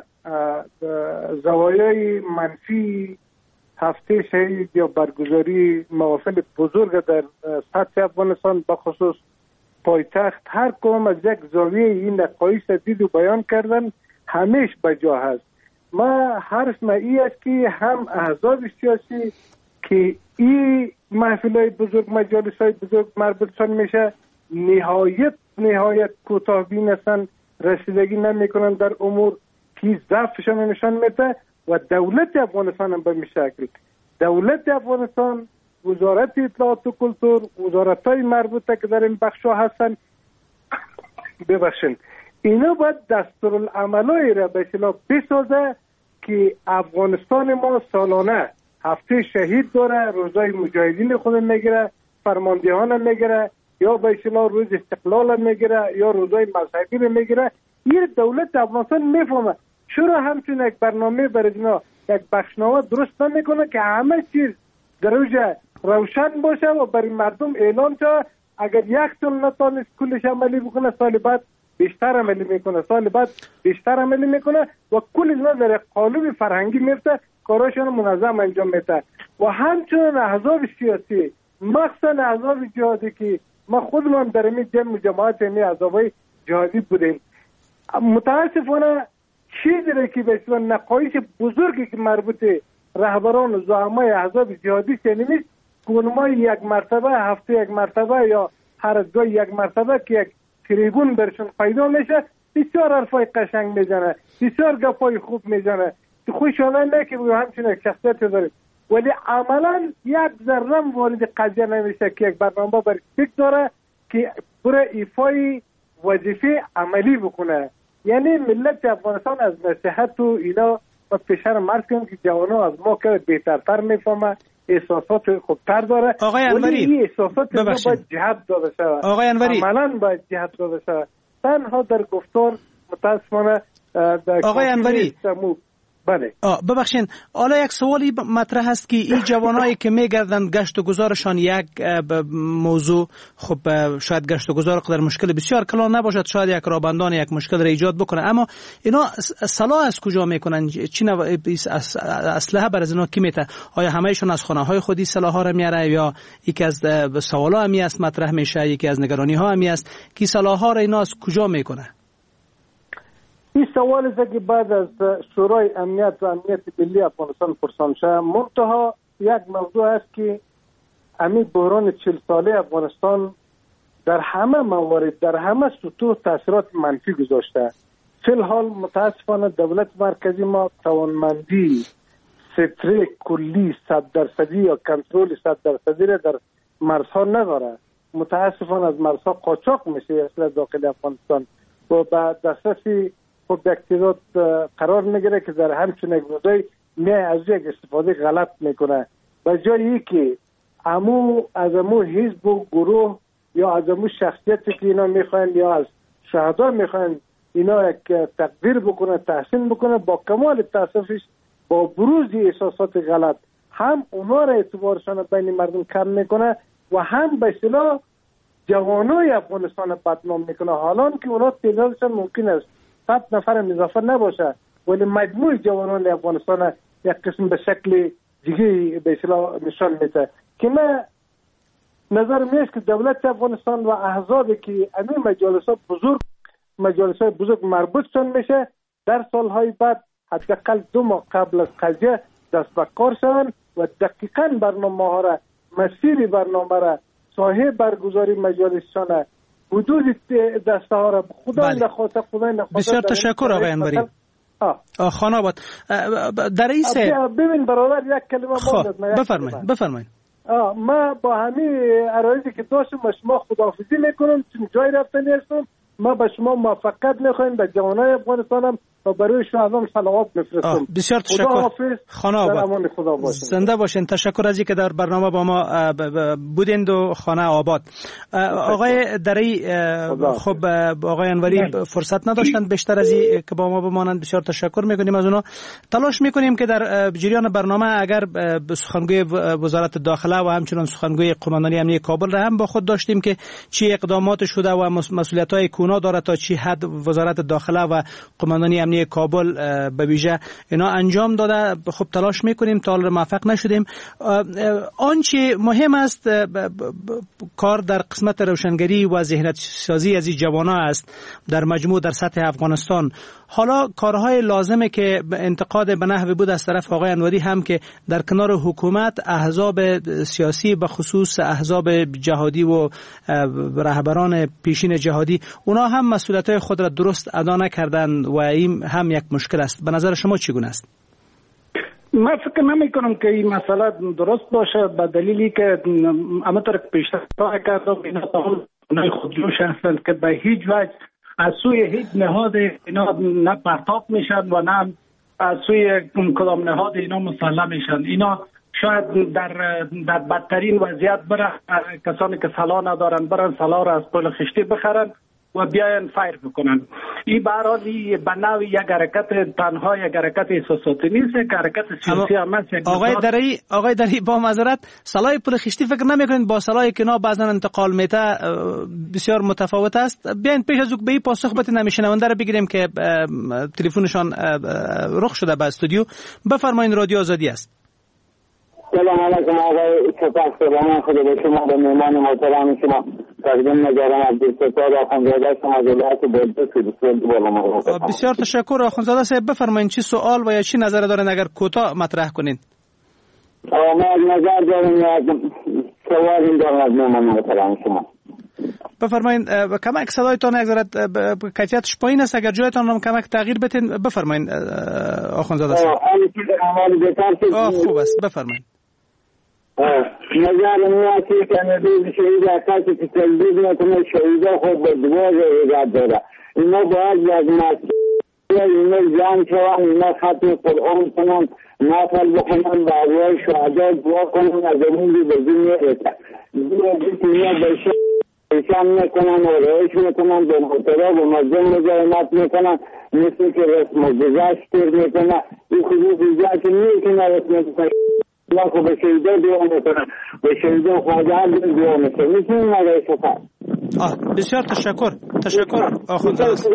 زوایای منفی هفته شهید یا برگزاری محافل بزرگ در سطح افغانستان بخصوص پایتخت هر کدام از یک زاویه این نقایص دید و بیان کردن همیش بجا هست. ما حرف ما ای است که هم احزاب سیاسی که این محفلای بزرگ مجالسای بزرگ مربوطشان میشه نهایت کوتاه بین هستن، رسیدگی نمیکنن در امور که ضعفشان نشان میده و دولت افغانستان هم به این شکل. دولت افغانستان، وزارت اطلاعات و کلتور، وزارت‌های مربوطه که در این بخش‌ها هستن، ببخشید اینا باید دستورالعملایی را به اصطلاح بسازه که افغانستان ما سالانه هفته شهید داره، روزای مجاهدین خود میگیره، فرماندهان میگیره، یا به اصطلاح روز استقلال میگیره یا روزای مذهبی میگیره. این دولت افغانستان میفهمه چرا همچون یک برنامه برای اینا یک بخشنامه درست نمیکنه که همه چیز در اوج روشن باشه و برای مردم اعلام شه. اگر یک سال نتونست کلش عملی بکنه، سال بعد بیشتر عملی میکنه، سال بعد بیشتر عملی میکنه و کل اینا در قالب فرهنگی میفته، کاراشون منظم انجام میده. و همچنین احزاب سیاسی، مخصوصا احزاب جهادی که ما خودمون در این جماعت این احزابای جهادی بودیم، متاسفانه چیزی که به اسم نقایص بزرگی که مربوط رهبران و زعمای احزاب جهادی نیست که اونما یک مرتبه هفته یک مرتبه یا هر دو یک مرتبه که یک تریبون برشون پیدا میشه بسیار حرفای قشنگ میزنه، بسیار گپای خوب میزنه که خوشایند که همچین یک شخصیت داره، ولی عملا یک ذره وارد قضیه نمیشه که یک برنامه برای فکر داره که برای ایفای وظیفه عملی بکنه. یعنی ملت افغانستان از نصیحت و اینا و پیشر مرز کنم که جوانا از ما که بهترتر میفهمه، احساسات خوبتر داره. آقای انوری این احساسات باید جهت داده شود، آقای انوری عملا باید جهت داده شود، تنها در گفتار متاسفانه آقای انوری بله. ببخشید، حالا یک سوالی مطرح هست که این جوانایی که میگردن گشت و گذارشان یک موضوع، خب شاید گشت و گذار قدر مشکل بسیار کلان نباشد، شاید یک رابندان یک مشکل را ایجاد بکنه، اما اینا سلاح از کجا میکنن؟ چی اسلحه بر از اینا کی میته؟ آیا همهشون از خانه های خودی سلاح ها را میاره یا یکی از سوالا همی است مطرح میشه، یکی از نگرانی ها همی است که سلاح ها را اینا از کجا میکنه؟ این سوال است که بعد از شورای امنیت و امنیت ملی افغانستان پرسان شده. منتها یک موضوع است که همین بحران 40 ساله افغانستان در همه موارد در همه سطوح تاثیرات منفی گذاشته. فی الحال متاسفانه دولت مرکزی ما توانمندی ستر کلی 100% یا کنترل 100% را در مرزها نداره. متاسفانه از مرزها قاچاق میشه اصلا داخل افغانستان و به دسترسی خب یک تعداد قرار میگیره که در همچین یک روزای از یک استفاده غلط میکنه. به جایی که از امو حزب و گروه یا از امو شخصیتی که اینا میخواین یا از شهدا میخواین اینا یک تقدیر بکنه، تحسین بکنه، با کمال تاسفش با بروز احساسات غلط هم اونا را اعتبارشان بین مردم کم میکنه و هم به اصطلاح جوانای افغانستان بدنام میکنه، حالان که اونا تعدادشان ممکن است 100 نفر اضافه نباشه ولی مجموع جوانان افغانستان یک قسم به شکل دیگه به اصطلاح نشان میده که من نظر میاد که دولت افغانستان و احزابی که همین مجالس بزرگ مربوطشان میشه در سالهای بعد حداقل 2 ماه قبل از قضیه دست به کار شوند و دقیقاً برنامه ها را، مسیر برنامه را، ساحه برگزاری مجالسشان، حدود دسته ها را خدا نخواسته بسیار تشکر آقای انوری. خانه آباد در رئیس ببین برادر یک کلمه بفرمایید. ما با همین عرایضی که داشتم شما خداحافظی میکنم، چون جای رفتنی هستم. ما به شما موفقیت میخوایم، به جوانای افغانستان هم و برای شما صلوات میفرستم. بسیار تشکر. خانه آباد. خدا باشین. زنده باشین. تشکر از اینکه در برنامه با ما بودند و خانه آباد. آقای دری، خب آقای انوری فرصت نداشتند بیشتر از این که با ما بمانند. بسیار تشکر میکنیم از اونا. تلاش میکنیم که در جریان برنامه اگر سخنگوی وزارت داخله و همچنین سخنگوی قماندانی امنیه کابل را هم با خود داشتیم که چی اقدامات شده و مسئولیت‌های کونا داره تا چی حد وزارت داخله و قماندانی امنیه کابل به ویژه اینا انجام داده. خب تلاش میکنیم، تا حال موفق نشدیم. آنچه مهم است کار در قسمت روشنگری و ذهنیت سازی از این جوانان است در مجموع در سطح افغانستان. حالا کارهای لازمه که انتقاد به نحو بود از طرف آقای انوری هم که در کنار حکومت احزاب سیاسی به خصوص احزاب جهادی و رهبران پیشین جهادی اونا هم مسئولیت‌های خود را درست ادا نکردند و این هم یک مشکل است. به نظر شما چگونه است؟ من فکر نمی‌کنم که این مسئله درست باشه، به دلیلی که همونطور که پیشتر کردم اینا تمام خودجوش هستند که به هیچ وجه از سوی هیچ نهاد اینا نه پرتاب میشن و نه از سوی کدام نهاد اینا مسلح میشن. اینا شاید در بدترین وضعیت برن، کسانی که سلاح ندارن برن سلاح را از پل خشتی بخرن و بیاین فایر بکنن. این برای به نوعی یک حرکت تنها یک حرکت احساساتی نیست، یک حرکت سیاسی هم است. آقای دری با معذرت، سلاح پل خشتی فکر نمیکنید با سلاحی که بعضا انتقال میته بسیار متفاوت است؟ بیاین پیش از او به این پاسخ بدین نمیشنونده رو بگیریم که تلفنشان رخ شده به استودیو. بفرمایید، رادیو آزادی است. سلام علیکم آقای سپاسگزارم خدا به شما و مهمان محترم شما تقدیم نگارم عبدالستار آخوندزاده شما از ولایت بلوچستان. بسیار تشکر آخوندزاده صاحب. بفرمایید چی سوال و یا چی نظر دارین اگر کوتاه مطرح کنین؟ ما نظر داریم یک سوال این دارم از مهمان محترم شما. بفرمایید. کمک صدایتان یک ذره کیفیتش پایین است، اگر جایتان رو کمک تغییر بدین. بفرمایید آخوندزاده صاحب. خوب است، بفرمایید. نظر میاتی که نبید شهید اکاسی که تلدید میکنه شهیده خود به دواز ایجاد داره. اینا باید یک مسئله اینا جان شوان، اینا ختم قرآن کنن، نفل بخونن، باروای شهده دعا کنن، از اون دی بزی میرسه. اینا بشه ایشان میکنن و رئیش میکنن، به محتراب و مزدن مجاینات میکنن، مثل که رسم و گذاشت تیر میکنن. این خودی بیجا که میکنه رسم میکنن الله کو به شهیده دعا میکنن، به شهیده خواهده هم دعا میکنن. میتونیم آقای شفا. بسیار تشکر آخوندزاده صاحب.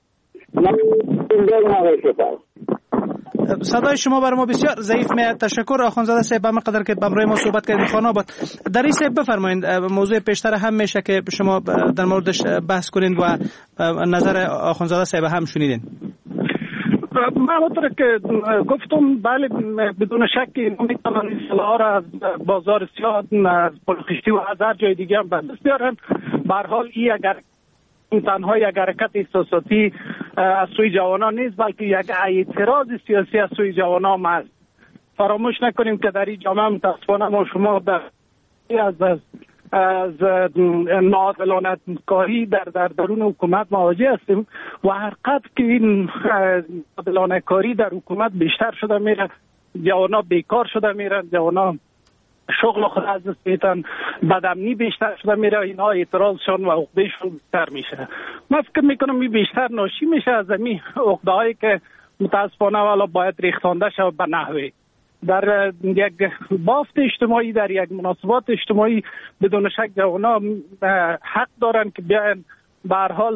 صدای شما برای ما بسیار ضعیف میاد. تشکر آخوندزاده صاحب به مقدار که بمروی ما صحبت کردین. خانه آباد دری صاحب بفرمایید. موضوع پیشتر هم میشه که شما در موردش بحث کنین و نظر آخوندزاده صاحب هم شنیدین. من همونطور که گفتم بله بدون شک میتونن این سلاح را از بازار سیاه، از پلخشتی و از هر جای دیگه هم به دست بیارن. به هر حال این تنها یک حرکت احساساتی از سوی جوانان نیست، بلکه یک اعتراض سیاسی از سوی جوانان است. فراموش نکنیم که در این جامعه متاسفانه ما شما در از ناعادلانه کاری در درون حکومت مواجه هستیم و هر قدر که این ناعادلانه کاری در حکومت بیشتر شده میره، جوانا بیکار شده میرن، جوانا شغل خود از دست میتن، بدامنی بیشتر شده میره، اینا اعتراضشون و عقدهشون بیشتر میشه. من فکر میکنم این بیشتر ناشی میشه از این عقده‌هایی که متاسفانه والا باید ریختانده شود به نحوی. در یک بافت اجتماعی، در یک مناسبات اجتماعی بدون شک جوانا حق دارن که بیاین به هر حال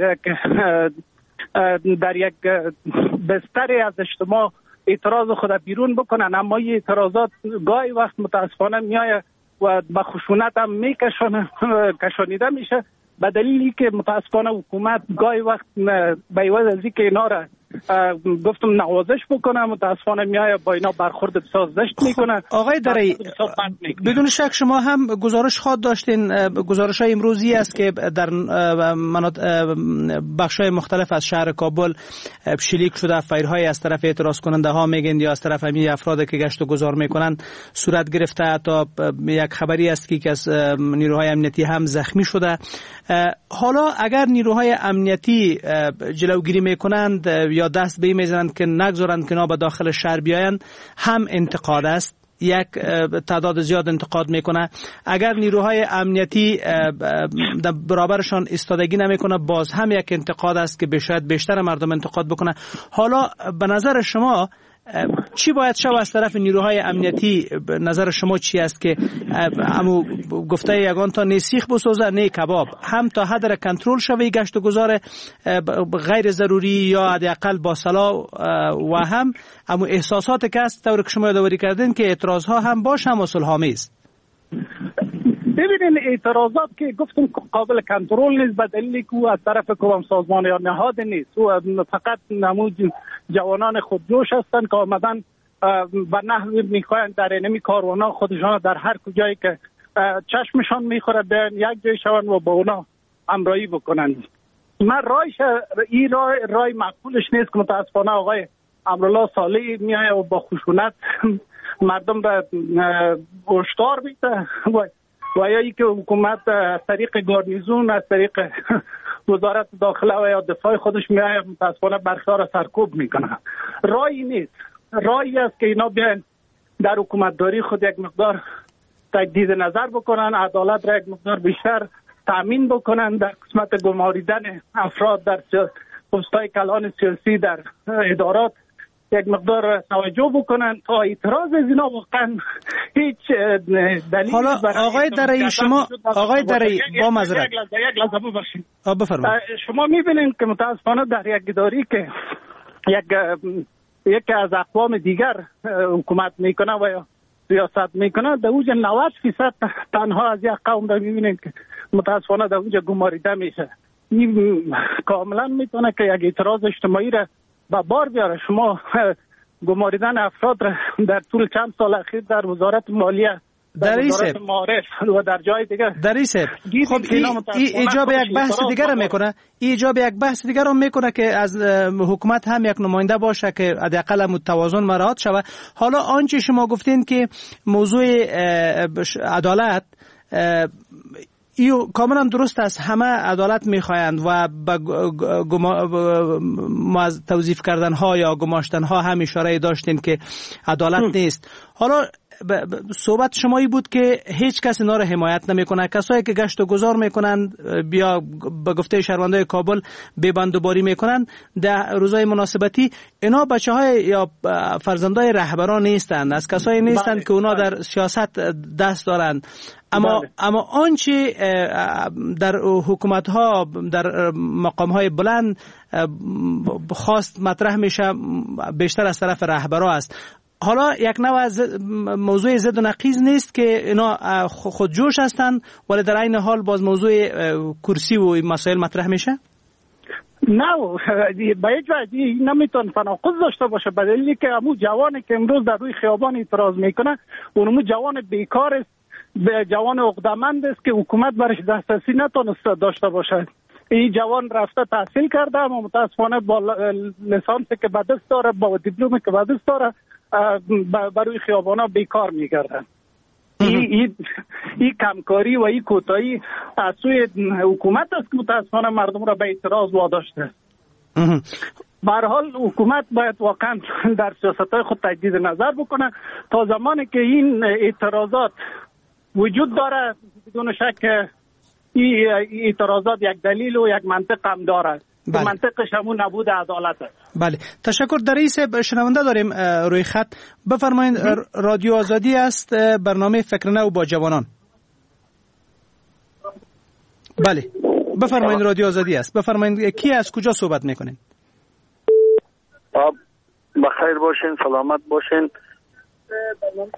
در یک بستری از اجتماع اعتراض خود بیرون بکنن. اما این اعتراضات گاهی وقت متاسفانه میایه و به خشونت هم کشانیده میشه، به دلیلی که متاسفانه حکومت گاهی وقت به عوض از اینکه اینا را گفتم نوازش بکنم، متاسفانه میای با اینا برخورد بسیار زشت میکنه. آقای درایی، بدون شک شما هم گزارش خواد داشتین، گزارش های امروزی است که در بخش های مختلف از شهر کابل شلیک شده، فایرهای از طرف اعتراض کننده ها میگن یا از طرف همین افراد که گشت و گذار میکنن صورت گرفته. تا یک خبری است که از نیروهای امنیتی هم زخمی شده. حالا اگر نیروهای امنیتی جلوگیری میکنند یا دست به میزنند که نگذارند که اینا به داخل شهر بیایند، هم انتقاد است، یک تعداد زیاد انتقاد میکنه. اگر نیروهای امنیتی در برابرشان ایستادگی نمیکنه، باز هم یک انتقاد است که شاید بیشتر مردم انتقاد بکنه. حالا به نظر شما چی باید شود از طرف نیروهای امنیتی؟ نظر شما چی است که امو گفته یگان تا نه سیخ بسوزه نه کباب، هم تا حد کنترل شوی گشت و گذار غیر ضروری یا حداقل با صلاح، و هم امو احساسات که است طور که شما یادآوری کردین که اعتراض ها هم باشه هم صلح‌آمیز. ببینین اعتراضات که گفتم قابل کنترل نیست، به دلیلی که از طرف کدام سازمان یا نهاد نیست، و فقط نمود جوانان خودجوش هستند که آمدن به نحوی میخواهند در اینمی کاروانا خودشان در هر کجایی که چشمشان میخوره بیان یک جای شوند و با اونا همراهی بکنند. من این رای معقولش نیست که متاسفانه آقای امرالله صالحی میایه و با خشونت مردم به هشدار میده و یا ای که حکومت از طریق گارنیزون، از طریق وزارت داخله و یا دفاع خودش میایه متاسفانه برخی را سرکوب میکنه. رایی نیست، رایی است که اینا بیان در حکومتداری خود یک مقدار تجدید نظر بکنن، عدالت را یک مقدار بیشتر تامین بکنن، در قسمت گماریدن افراد در پست‌های کلان سیاسی در ادارات یک مقدار توجه بکنن تا اعتراض از اینا واقعا هیچ دلیل. حالا آقای درایی، شما آقای درایی با معذرت یک لحظه ببخشید بفرمایید. شما میبینید که متاسفانه در یک اداری که یکی از اقوام دیگر حکومت میکنه و یا سیاست میکنه، در اونجا 90% تنها از یک قوم را میبینید که متاسفانه در اونجا گماریده میشه. این کاملا میتونه که یک اعتراض اجتماعی را با بار بیاره. شما گماریدن افراد در طول چند سال اخیر در وزارت مالیه، در وزارت معارف و در جای دیگر خب ایجاب یک بحث دیگر میکنه، ایجاب یک بحث دیگر رو میکنه که از حکومت هم یک نماینده باشه که حداقل توازن مراعات شود. حالا آنچه شما گفتین که موضوع عدالت کاملا درست است، همه عدالت میخواهند و ما از توظیف کردن ها یا گماشتن ها هم اشاره داشتیم که عدالت نیست. حالا صحبت شمایی بود که هیچ کس اینا را حمایت نمیکنه، کسایی که گشت و گذار میکنند بیا به گفته شهروندان کابل ببندوباری میکنند در روزهای مناسبتی، اینا بچهای یا فرزندای رهبران نیستند، از کسایی نیستند که اونا در سیاست دست دارند. اما آنچه در حکومت ها در مقام های بلند خواست مطرح میشه بیشتر از طرف رهبران است. حالا یک نوع موضوع ضد و نقیض نیست که اینا خودجوش هستند ولی در این حال باز موضوع کرسی و مسائل مطرح میشه؟ نه، به هیچ وجه نمیتون تناقض داشته باشه، به دلیلی که همون جوانی که امروز در روی خیابان اعتراض میکنه اونمو جوان بیکار است، جوان عقده‌مند است که حکومت برش دسترسی نتونسته داشته باشه. این جوان رفته تحصیل کرده اما متاسفانه با لیسانسی که به دست داره، با دیپلمی که به دست داره، بروی خیابانا بیکار میگردن. این کمکاری و این کوتاهی از سوی حکومت است که متاسفانه مردم را به اعتراض واداشته. به هر حال حکومت باید واقعا در سیاست‌های خود تجدید نظر بکنه. تا زمانی که این اعتراضات وجود داره بدون شک این اعتراضات یک دلیل و یک منطق هم داره. بله. منطقش همون نبود عدالت است. بله، تشکر. در رئیس شنونده داریم روی خط. بفرمایید. رادیو آزادی است، برنامه فکر نو با جوانان. بله بفرمایید، رادیو آزادی است. بفرمایید کی از کجا صحبت میکنین؟ بخیر باشین، سلامت باشین.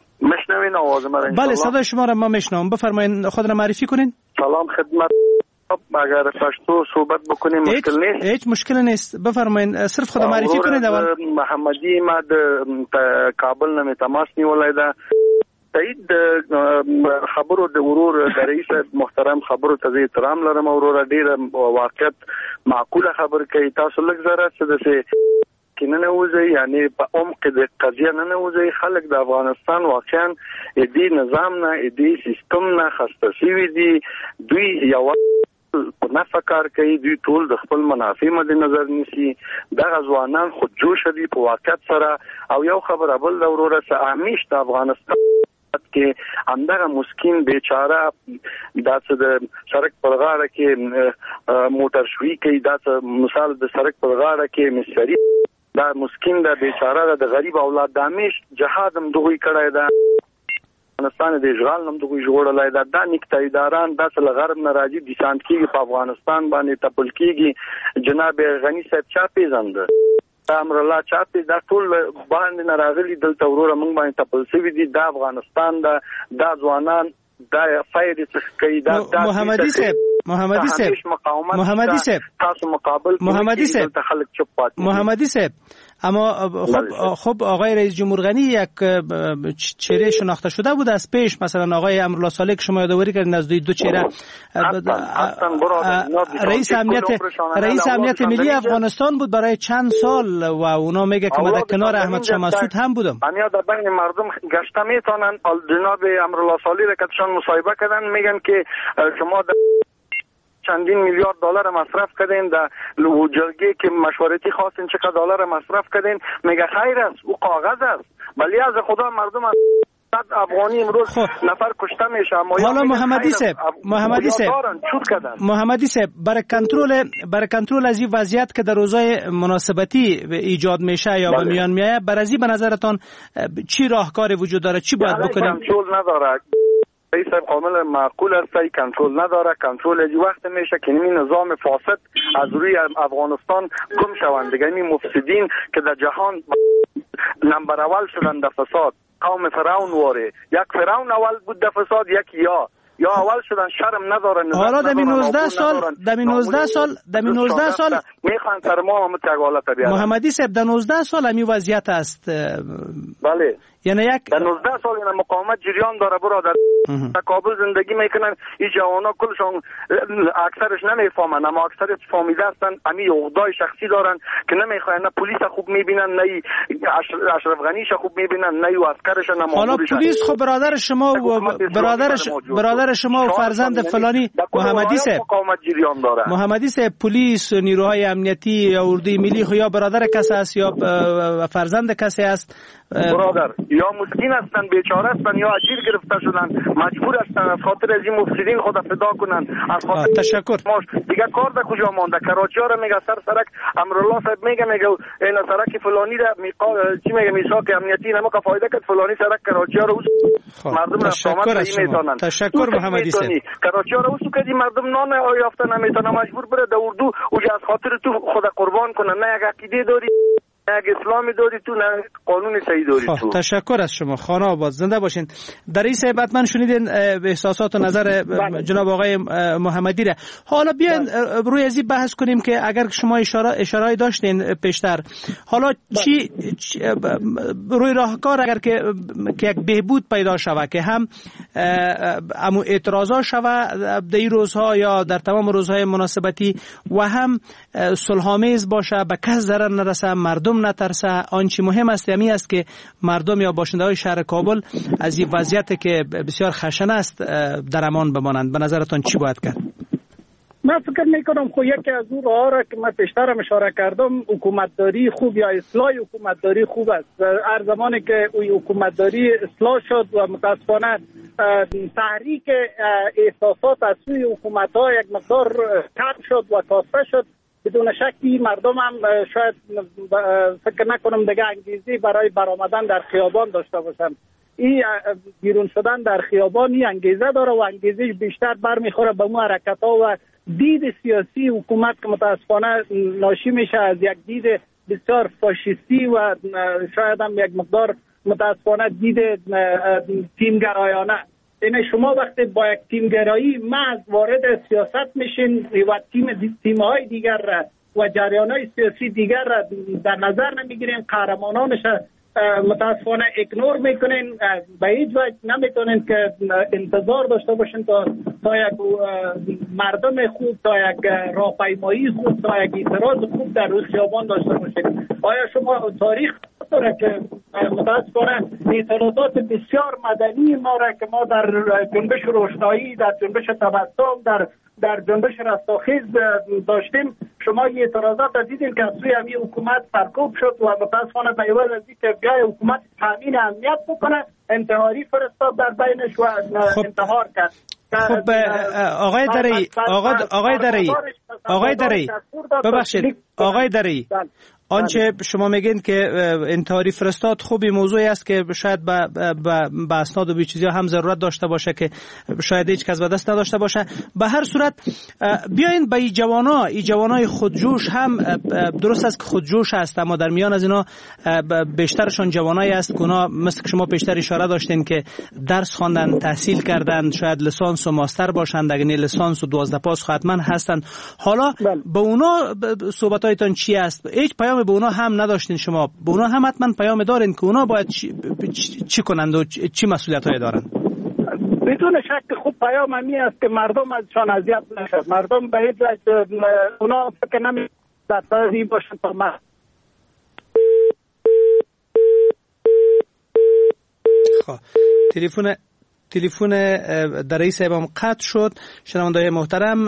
مشنوین آواز من؟ بله صدای شما را ما میشنوم. بفرمایید خود را معرفی کنین. سلام خدمت اگر پشتو صحبت بکنیم مشکل نیست. هیچ مشکل نیست، بفرمایید. صرف خود معرفی کنید. اول محمدی ما د کابل نه تماس نیولای ده. سعید خبرو د ورور د رئیس محترم خبرو ته احترام لرم. ورور ډیر واقعیت معقوله خبر کوي. تاسو لږ زره څه د کینه وځي، یعنی په عمق د قضیه نه وځي. خلک د افغانستان واقعا دې نظام نه دې سیستم نه خسته شوي دي. دوی یو نه فکر کوي، دوی ټول د خپل منافع مد نظر نیسي. دغه ځوانان خود جوش دي په واقعیت سره. او یو خبره بل د وروره څه همیش د افغانستان کې همدغه مسکین بیچاره داسې د سړک پر غاړه کې موټر شوي کوي. داسې مثال د سړک پر غاړه کې مستری دا مسکین د بیچاره د غریب اولاد د همیش جهاد هم دوی کړای دا افغانستان د اشغال نم دوی جوړلای دا نکتایداران داسې لغرب ناراضي دیسانت کیږي په افغانستان باندې تپل کیږي. جناب غنی صاحب چا پیژند امر الله چا پی دا ټول باندې ناراغلي دلته وروره موږ باندې تپل شوی دي. د افغانستان د ځوانان دا فائدې څخه کوي. دا محمدي صاحب تاسو مقابل خلک چپ پات محمدي صاحب. اما خب آقای رئیس جمهور غنی یک چهره شناخته شده بود از پیش. مثلا آقای امرالله صالح که شما یادآوری کردین از دو چهره رئیس امنیت ملی افغانستان بود برای چند سال و اونا میگه که من در کنار احمد شاه مسعود هم بودم. انیا در بین مردم گشته میتونن. جناب امرالله صالح را که مصاحبه کردن میگن که شما چندین میلیارد دلار مصرف کردین در جرگه که مشورتی خواستین چقدر دلار مصرف کردین. میگه خیر است او کاغذ است، ولی از خدا مردم افغانی امروز نفر کشته میشه. حالا محمدی صاحب برای کنترل از این وضعیت که در روزهای مناسبتی ایجاد میشه یا به میان میایه، برای به نظرتان چی راهکاری وجود داره؟ چی باید بکنیم؟ کنترل نداره. رئیس کامل معقول است، کنترل نداره. کنترل از وقت میشه که این نظام فاسد از روی افغانستان گم شوند. دیگه این مفسدین که در جهان نمبر اول شدن در فساد، قوم فرعون واره. یک فرعون اول بود در فساد، یک یا اول شدن شرم ندارن. حالا در 19 سال میخوان سر ما هم تگالت بیارن. محمدی صاحب در 19 سال همی وضعیت است. بله، یعنی در 19 سال این مقاومت جریان داره برادر. در کابل زندگی میکنن این جوانا کلشون اکثرش نمیفهمن، اما اکثرش فهمیده هستن. امی عقدای شخصی دارن که نمیخواین. نه پلیس خوب میبینن، نه اشرف غنیش خوب میبینن، نه عسکرش، نه مامورش. حالا پلیس خب برادر شما و فرزند فلانی محمدی صاحب پلیس و نیروهای امنیتی یا اردوی ملی یا برادر کسی است یا فرزند کسی است؟ برادر یا مسکین هستن، بیچاره هستن، یا اجیر گرفته شدن، مجبور هستن از خاطر از این مفسدین خود فدا کنن. از خاطر تشکر. دیگه کار در کجا مونده؟ کراچی ها رو میگه سرک امرالله صاحب میگه این سرک فلانی را چی میگه میثاق امنیتی نمو که فایده کرد فلانی سرک کراچی ها رو مردم رفتامت میتونن. تشکر محمدی صاحب. کراچی ها رو کدی مردم نان یافته نمیتونن، مجبور بره در اردو او از خاطر تو خود قربان کنن. نه یک عقیده داری، اگه اسلامی داری تو، نه قانون صحیح داری تو. تشکر از شما. خانه آباد، زنده باشین. در این صحبت من شنیدین احساسات و نظر جناب آقای محمدی را. حالا بیاین روی ازی بحث کنیم که اگر شما اشاره داشتین پیشتر، حالا چی روی راهکار اگر که یک بهبود پیدا شود که هم امو اعتراضا شود در این روزها یا در تمام روزهای مناسبتی و هم صلح‌آمیز باشه، به کس ضرر نرسه، مردم نترسه. آنچه مهم است همی است که مردم یا باشنده‌های شهر کابل از این وضعیت که بسیار خشن است در امان بمانند. به نظرتان چی باید کرد؟ من فکر میکنم خو یکی از اون راه را که من پیشترم اشاره کردم، حکومتداری خوب یا اصلاح حکومتداری خوب است. هر زمانی که اون حکومتداری اصلاح شد و متاسفانه تحریک احساسات از سوی حکومت‌ها یک مقدار کم شد و کاسته شد، بدون شکی مردم هم شاید فکر نکنم دیگه انگیزه برای برآمدن در خیابان داشته باشن. این بیرون شدن در خیابان این انگیزه داره و انگیزه بیشتر برمیخوره به اون حرکت‌ها و دید سیاسی حکومت که متاسفانه ناشی میشه از یک دید بسیار فاشیستی و شاید هم یک مقدار متاسفانه دید تیمگرایانه. این شما وقتی با یک تیم گرایی محض وارد سیاست میشین و تیم‌های دیگر را و جریان‌های سیاسی دیگر را در نظر نمیگیرین، قهرمانانش متاسفانه ایگنور میکنین، به هیچ وجه نمیتونین که انتظار داشته باشین تا یک مردم خوب، تا یک راهپیمایی خوب، تا یک اعتراض خوب در روی خیابان داشته باشین. آیا شما تاریخ داره که متاسفانه اعتراضات بسیار مدنی ما را که ما در جنبش روشنایی، در جنبش تبسم، در جنبش رستاخیز داشتیم، شما این اعتراضات را دیدین که از سوی همین حکومت سرکوب شد و متاسفانه به عوض از اینکه بیای حکومت تامین امنیت بکنه، انتحاری فرستاد در بینش و انتحار کرد. خب آقای دری ببخشید آقای دری، آنچه شما میگین که انتحاری فرستاد خوبی موضوعی است که شاید به اسناد و چیزی هم ضرورت داشته باشه که شاید هیچ کس به دست نداشته باشه. به هر صورت بیاین به این جوانای خودجوش هم، درست است که خودجوش است اما در میان از اینا بیشترشون جوانایی است که اونا مثل که شما پیشتر اشاره داشتین که درس خواندن، تحصیل کردن، شاید لیسانس و ماستر باشند، اگه نه لیسانس و 12 پاس حتما هستند. حالا به اونا صحبتایتان چی است؟ هیچ پیام به اونا هم نداشتین شما؟ به اونا هم حتما پیام دارین که اونا باید چی کنند و چی مسئولیت‌های دارند؟ بدون شک خوب پیام همی است که مردم ازشان اذیت نشد. مردم به هیچ وجه اونا فکر نمی در طرفی باشن تا تلفن در رئیس صاحبم قطع شد. شنونده‌های محترم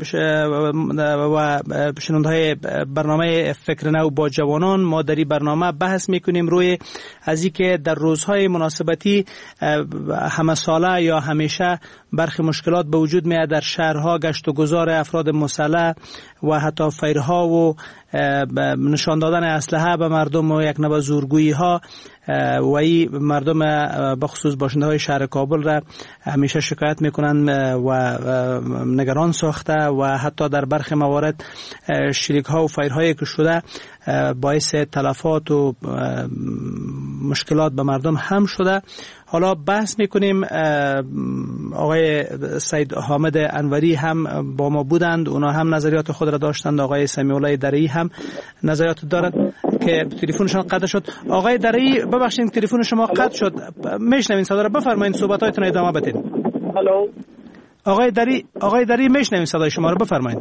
و شنونده‌های برنامه فکر نو با جوانان، ما در این برنامه بحث میکنیم روی از اینکه در روزهای مناسبتی همه ساله یا همیشه برخی مشکلات به وجود میاد در شهرها، گشت و گذار افراد مسلح و حتی فیرها و نشان دادن اسلحه به مردم و یک نوع زورگویی ها و این مردم به خصوص باشنده های شهر کابل را همیشه شکایت میکنن و نگران ساخته و حتی در برخی موارد شلیک ها و فیرهایی که شده باعث تلفات و مشکلات به مردم هم شده. حالا بحث میکنیم. آقای سید حامد انوری هم با ما بودند، اونا هم نظریات خود را داشتند. آقای سمیع الله درعی هم نظریات دارد که تلفنشون قطع شد. آقای درعی ببخشید تلفن شما قطع شد، میشنوین صدا را؟ بفرمایید صحبتاتون ادامه بدین. الو آقای درعی میشنوین صدای شما را؟ بفرمایید.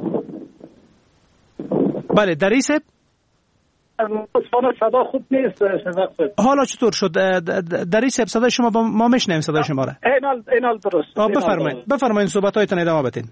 بله درعی صاحب، صدا خوب نیست. حالا چطور شد درعی صاحب؟ صدای شما ما میشنویم صدای شما را. اینال درست. بفرمایید صحبتاتون ادامه بدین.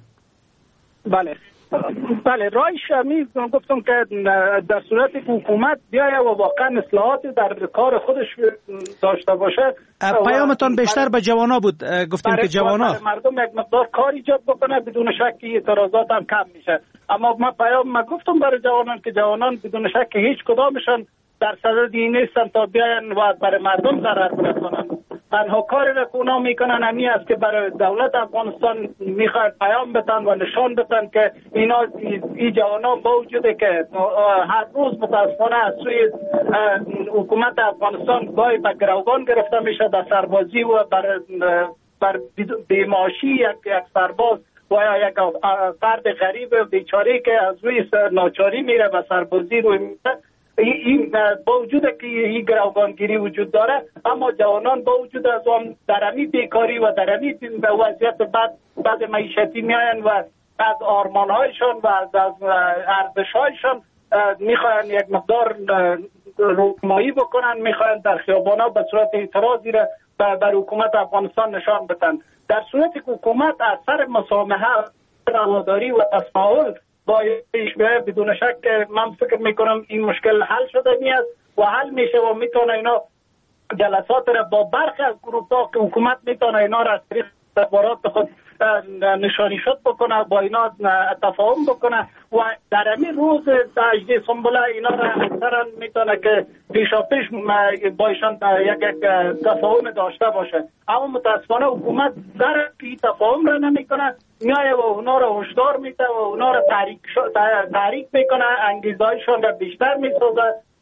بله رایش همی گفتم که در صورت که حکومت بیاید و واقعا اصلاحات در کار خودش داشته باشه. پیامتان بیشتر به جوانا بود، گفتیم که جوانا مردم یک مقدار کار ایجاد بکنه، بدون شک اعتراضات هم کم میشه. اما من گفتم برای جوانان که جوانان بدون شک هیچ کدامشان در صدد این نیستن تا بیاین و برای مردم ضرر برسونن. تنها کاری را که اونا میکنن همین است که برای دولت افغانستان میخواد پیام بدن و نشان بدن که این جوانا با وجود که هر روز متاسفانه از سوی حکومت افغانستان گاهی به گروگان گرفته میشه، در سربازی و بر بیماشی یک سرباز و یک فرد غریب بیچاره که از روی ناچاری میره و سربازی روی میره. این با وجود که این گروگانگیری وجود داره، اما جوانان با وجود از آن درمی بیکاری و درمی وضعیت بعد معیشتی میاین و از آرمانهایشان و از ارزشهایشان میخواین یک مقدار رومایی بکنن، میخواین در خیابانا به صورت اعتراضی را بر حکومت افغانستان نشان بدن. در صورتی که حکومت از سر مسامحه، رواداری و تساهل بدون شک من فکر میکنم این مشکل حل شده میاد و حل میشه و میتونه اینا جلسات را با برخی از گروپ ها که حکومت میتونه اینا را از طریق اخبارات خود نشانی شد بکنه، با اینا تفاهم بکنه و در همین روز 18 سنبله اینا را اکثرا میتونه که پیشا پیش با ایشان یک تفاهم داشته باشه. اما متاسفانه حکومت در این تفاهم را نمیکنه، میایه و اونا را هشدار میده و اونا را تحریک میکنه، انگیزهایشان را بیشتر میسازه.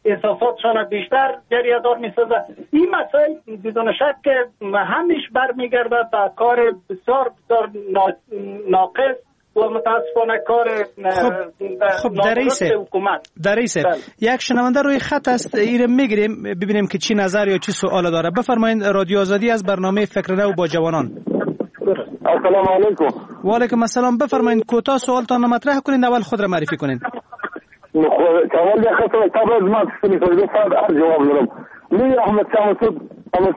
احساساتشان بیشتر جریه‌دار می‌سازه. این مسائل بدون شک که همیش برمیگرده به کار بسیار بسیار ناقص و متاسفانه کار نادرست حکومت. رئیس یک شنونده روی خط است، ایره میگیریم ببینیم که چی نظر یا چی سوال داره. بفرمایید. رادیو آزادی از برنامه فکر نو با جوانان. السلام علیکم. و علیکم السلام. بفرمایید کوتاه سوالتان مطرح کنید، اول خود را معرفی کنید. اول یا خطر تابع ما تسمي في هذا جواب لهم لي احمد شامسود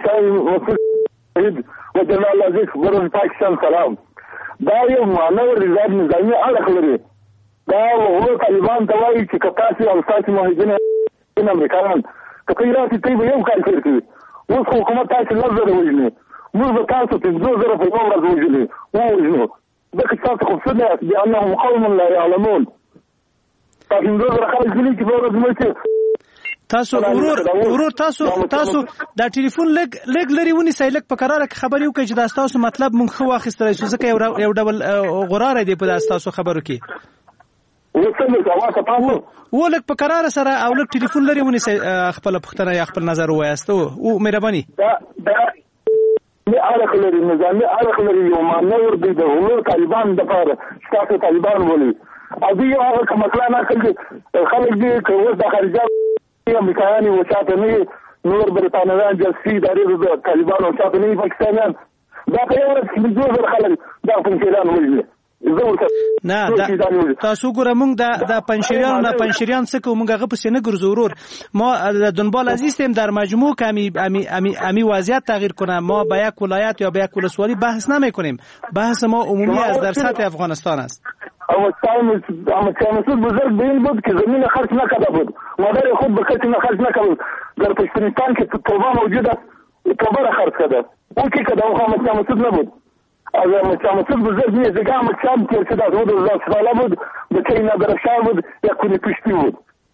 وجمال العزيز برز باكستان سلام دا یو مانور رضاد نظامی اړه لري دا وګړو طالبان ته وایي چې کتاسي او تاسو مهاجرین امریکایان کله راځي ته یو کار کوي اوس حکومت تاسو لږه وژني موږ تاسو ته 2000 په یو ورځ وژني وژنو دا که تاسو خو څه نه بانهم قوم لا يعلمون تاسو 2000 خلک دي چې په ورځ مې تاسو ورور تاسو دا ټلیفون لګ لري ونی سایلک په قراره خبري وکړي چې دا تاسو مطلب مونږ خو واخیستل شو ځکه یو ډول غراره دی په تاسو خبرو کې ولک په قراره سره او لګ ټلیفون لري ونی خپل پختنه یا خپل نظر وایستو او مهرباني اړه لري نظامي اړه لري یو مانور دی د هغو طالبان د پاره تاسو طالبان ولي ابي هغه کوم مسله نه کوي خلک دې کوي د خارجه امریکایان او چاپنی نور برتانویان جلسی داري د طالبان او چاپنی پاکستانیان دا په یو ورځ کې 2000 خلک دا پنځیران وایي نه تاسو ګوره مونږ د پنځیران څخه مونږ هغه پسې نه ګرځو ورور ما د دنبال عزیز تیم در مجموع امی وضعیت تغییر کنه ما با یک ولایت یا با یک ولسوالی بحث نمی‌کنیم بحث ما عمومی است در سطح افغانستان است اما مسعود بزرگ به این بود که زمین خرج نکرده بود مادر خود به کسی خرج نکرد در پشتونستان که توبه موجود است توبه را خرج کرده او که کده او مسعود نبود از مسعود بزرگ نیست دیگه مسعود که شده بود از سفاله بود به که این درفشان بود یک کنی پشتی بود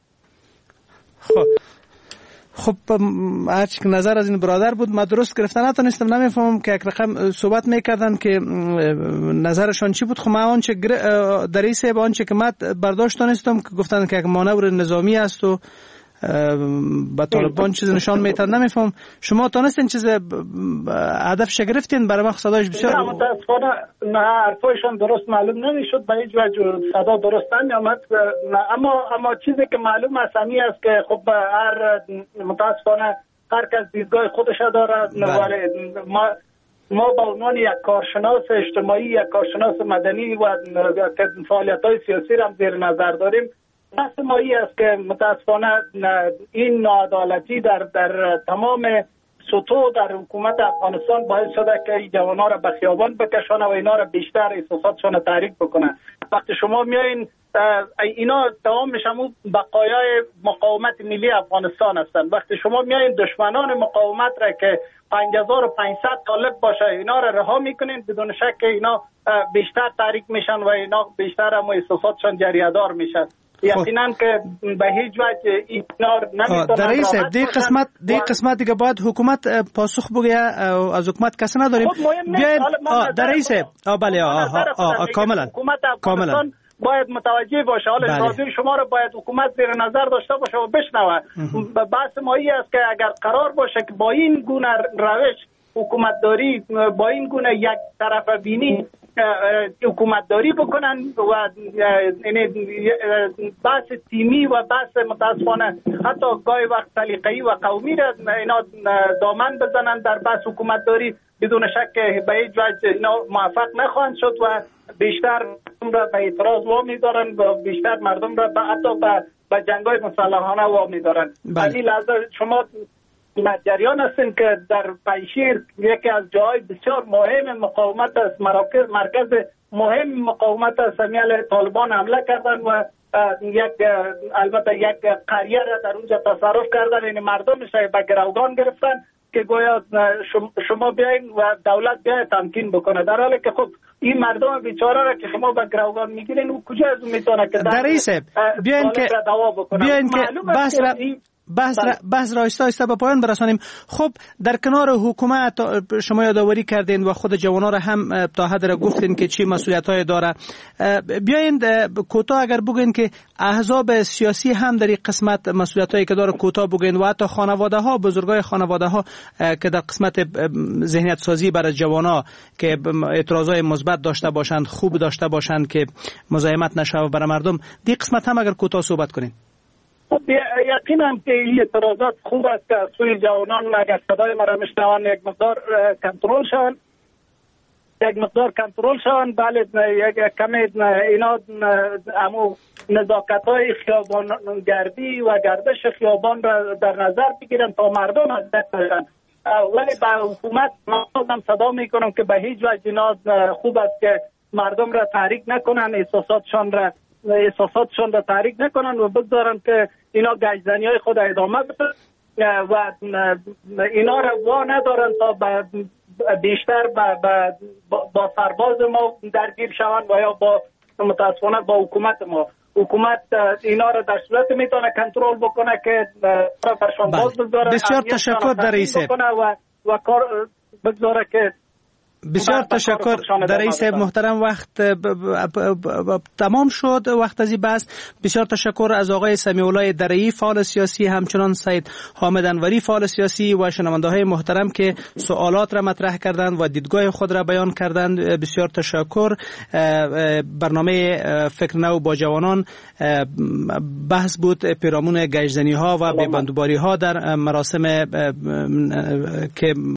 خب هرچی که نظر از این برادر بود ما درست گرفتن نتونستم نمیفهمم که یک رقم صحبت میکردن که نظرشان چی بود. خب من آنچه در این سبب آنچه که من برداشت دانستم که گفتن که یک مانور نظامی است و با طالبان چیز نشان میتن نمیفهم شما تونستین چیز هدفش گرفتین برای من صداش بسیار متاسفانه نه حرفایشان درست معلوم نمیشد به هیچ وجه صدا درست نمیامد اما چیزی که معلوم است همین است که خب هر متاسفانه هر کس دیدگاه خودش داره ما با عنوان یک کارشناس اجتماعی یک کارشناس مدنی و فعالیت‌های سیاسی را زیر نظر داریم. بحث مایی است که متاسفانه این ناعدالتی در تمام سطوح در حکومت افغانستان باعث شده که جوانان را به خیابان بکشانه و اینا را بیشتر احساساتشان تحریک بکنه. وقتی شما میایین اینا تمامش همون بقایای مقاومت ملی افغانستان هستند. وقتی شما میایین دشمنان مقاومت را که 5500 طالب باشه اینا را رها میکنین بدون شک که اینا بیشتر تحریک میشن و اینا بیشتر هم احساساتشان جریه‌دار میشن. یقینا که به هیچ وجه اینا نمیتونن. در رئیس دی قسمت دیگه باید حکومت پاسخ بگه از حکومت کسی نداریم. بیاین در رئیس بله کاملا باید متوجه باشه. حالا رادیو شما رو باید حکومت زیر نظر داشته باشه و بشنوه. بحث ما این است که اگر قرار باشه که با این گونه روش حکومتداری با این گونه یک طرف بینی حکومتداری بکنن و بحث تیمی و بحث متاسفانه حتی گاهی وقت سلیقه‌ای و قومی را اینا دامن بزنن در بحث حکومتداری بدون شک به هیچ وجه اینا موفق نخواهند شد و بیشتر مردم را به اعتراض وامی دارن و بیشتر مردم را حتی به جنگ‌های مسلحانه وامی دارن. ولی لحظه شما جریان هستین که در پنجشیر یکی از جاهای بسیار مهم مقاومت است، مرکز مهم مقاومت است، علیه طالبان حمله کردن و البته یک قریه را در اونجا تصرف کردن. این مردمش به گروگان گرفتن که گویا شما بیاین و دولت بیاید تمکین بکنه، در حالی که خب این مردم بیچاره را که شما به گروگان میگیرین او کجا از میتونه که در رئیس بیاین که بحث را آهسته به پایان برسانیم. خب در کنار حکومت شما یادآوری کردین و خود جوانا را هم تا حد را گفتین که چی مسئولیت‌های داره. بیاین کوتاه اگر بگین که احزاب سیاسی هم در این قسمت مسئولیت‌هایی که داره کوتاه بگین و حتی خانواده‌ها، بزرگای خانواده‌ها که در قسمت ذهنیت سازی برای جوانا که اعتراضای مثبت داشته باشند، خوب داشته باشند که مزاحمت نشه برای مردم، دی قسمت هم اگر کوتاه صحبت کنین. یقینا که این اعتراضات خوب است که سوی جوانان اگر صدای مرا میشنوان یک مقدار کنترل شون. بله یک کمی اینا امو نزاکت‌های خیابان گردی و گردش خیابان را در نظر بگیرن تا مردم از دست بشن. ولی به حکومت من صدا میکنم که به هیچ وجه اینا خوب است که مردم را تحریک نکنن، احساساتشان را تحریک نکنن و بگذارن که اینا گشتنی‌های خود ادامه بدن و اینا را وا ندارن تا بیشتر با سرباز ما درگیر شوند و یا با متاسفانه با حکومت اینا را در صورت میتونه کنترل بکنه که برشان باز بگذاره. بسیار تشکر در رئیس و کار بگذاره که بسیار تشکر در رئیس محترم. وقت تمام شد، وقت از این بحث. بسیار تشکر از آقای سمیعالله درعی فعال سیاسی، همچنان سید حامد انوری فعال سیاسی و شنونده های محترم که سوالات را مطرح کردند و دیدگاه خود را بیان کردند. بسیار تشکر. برنامه فکر نو با جوانان بحث بود پیرامون گشتزنی ها و ببندوباری ها در مراسم که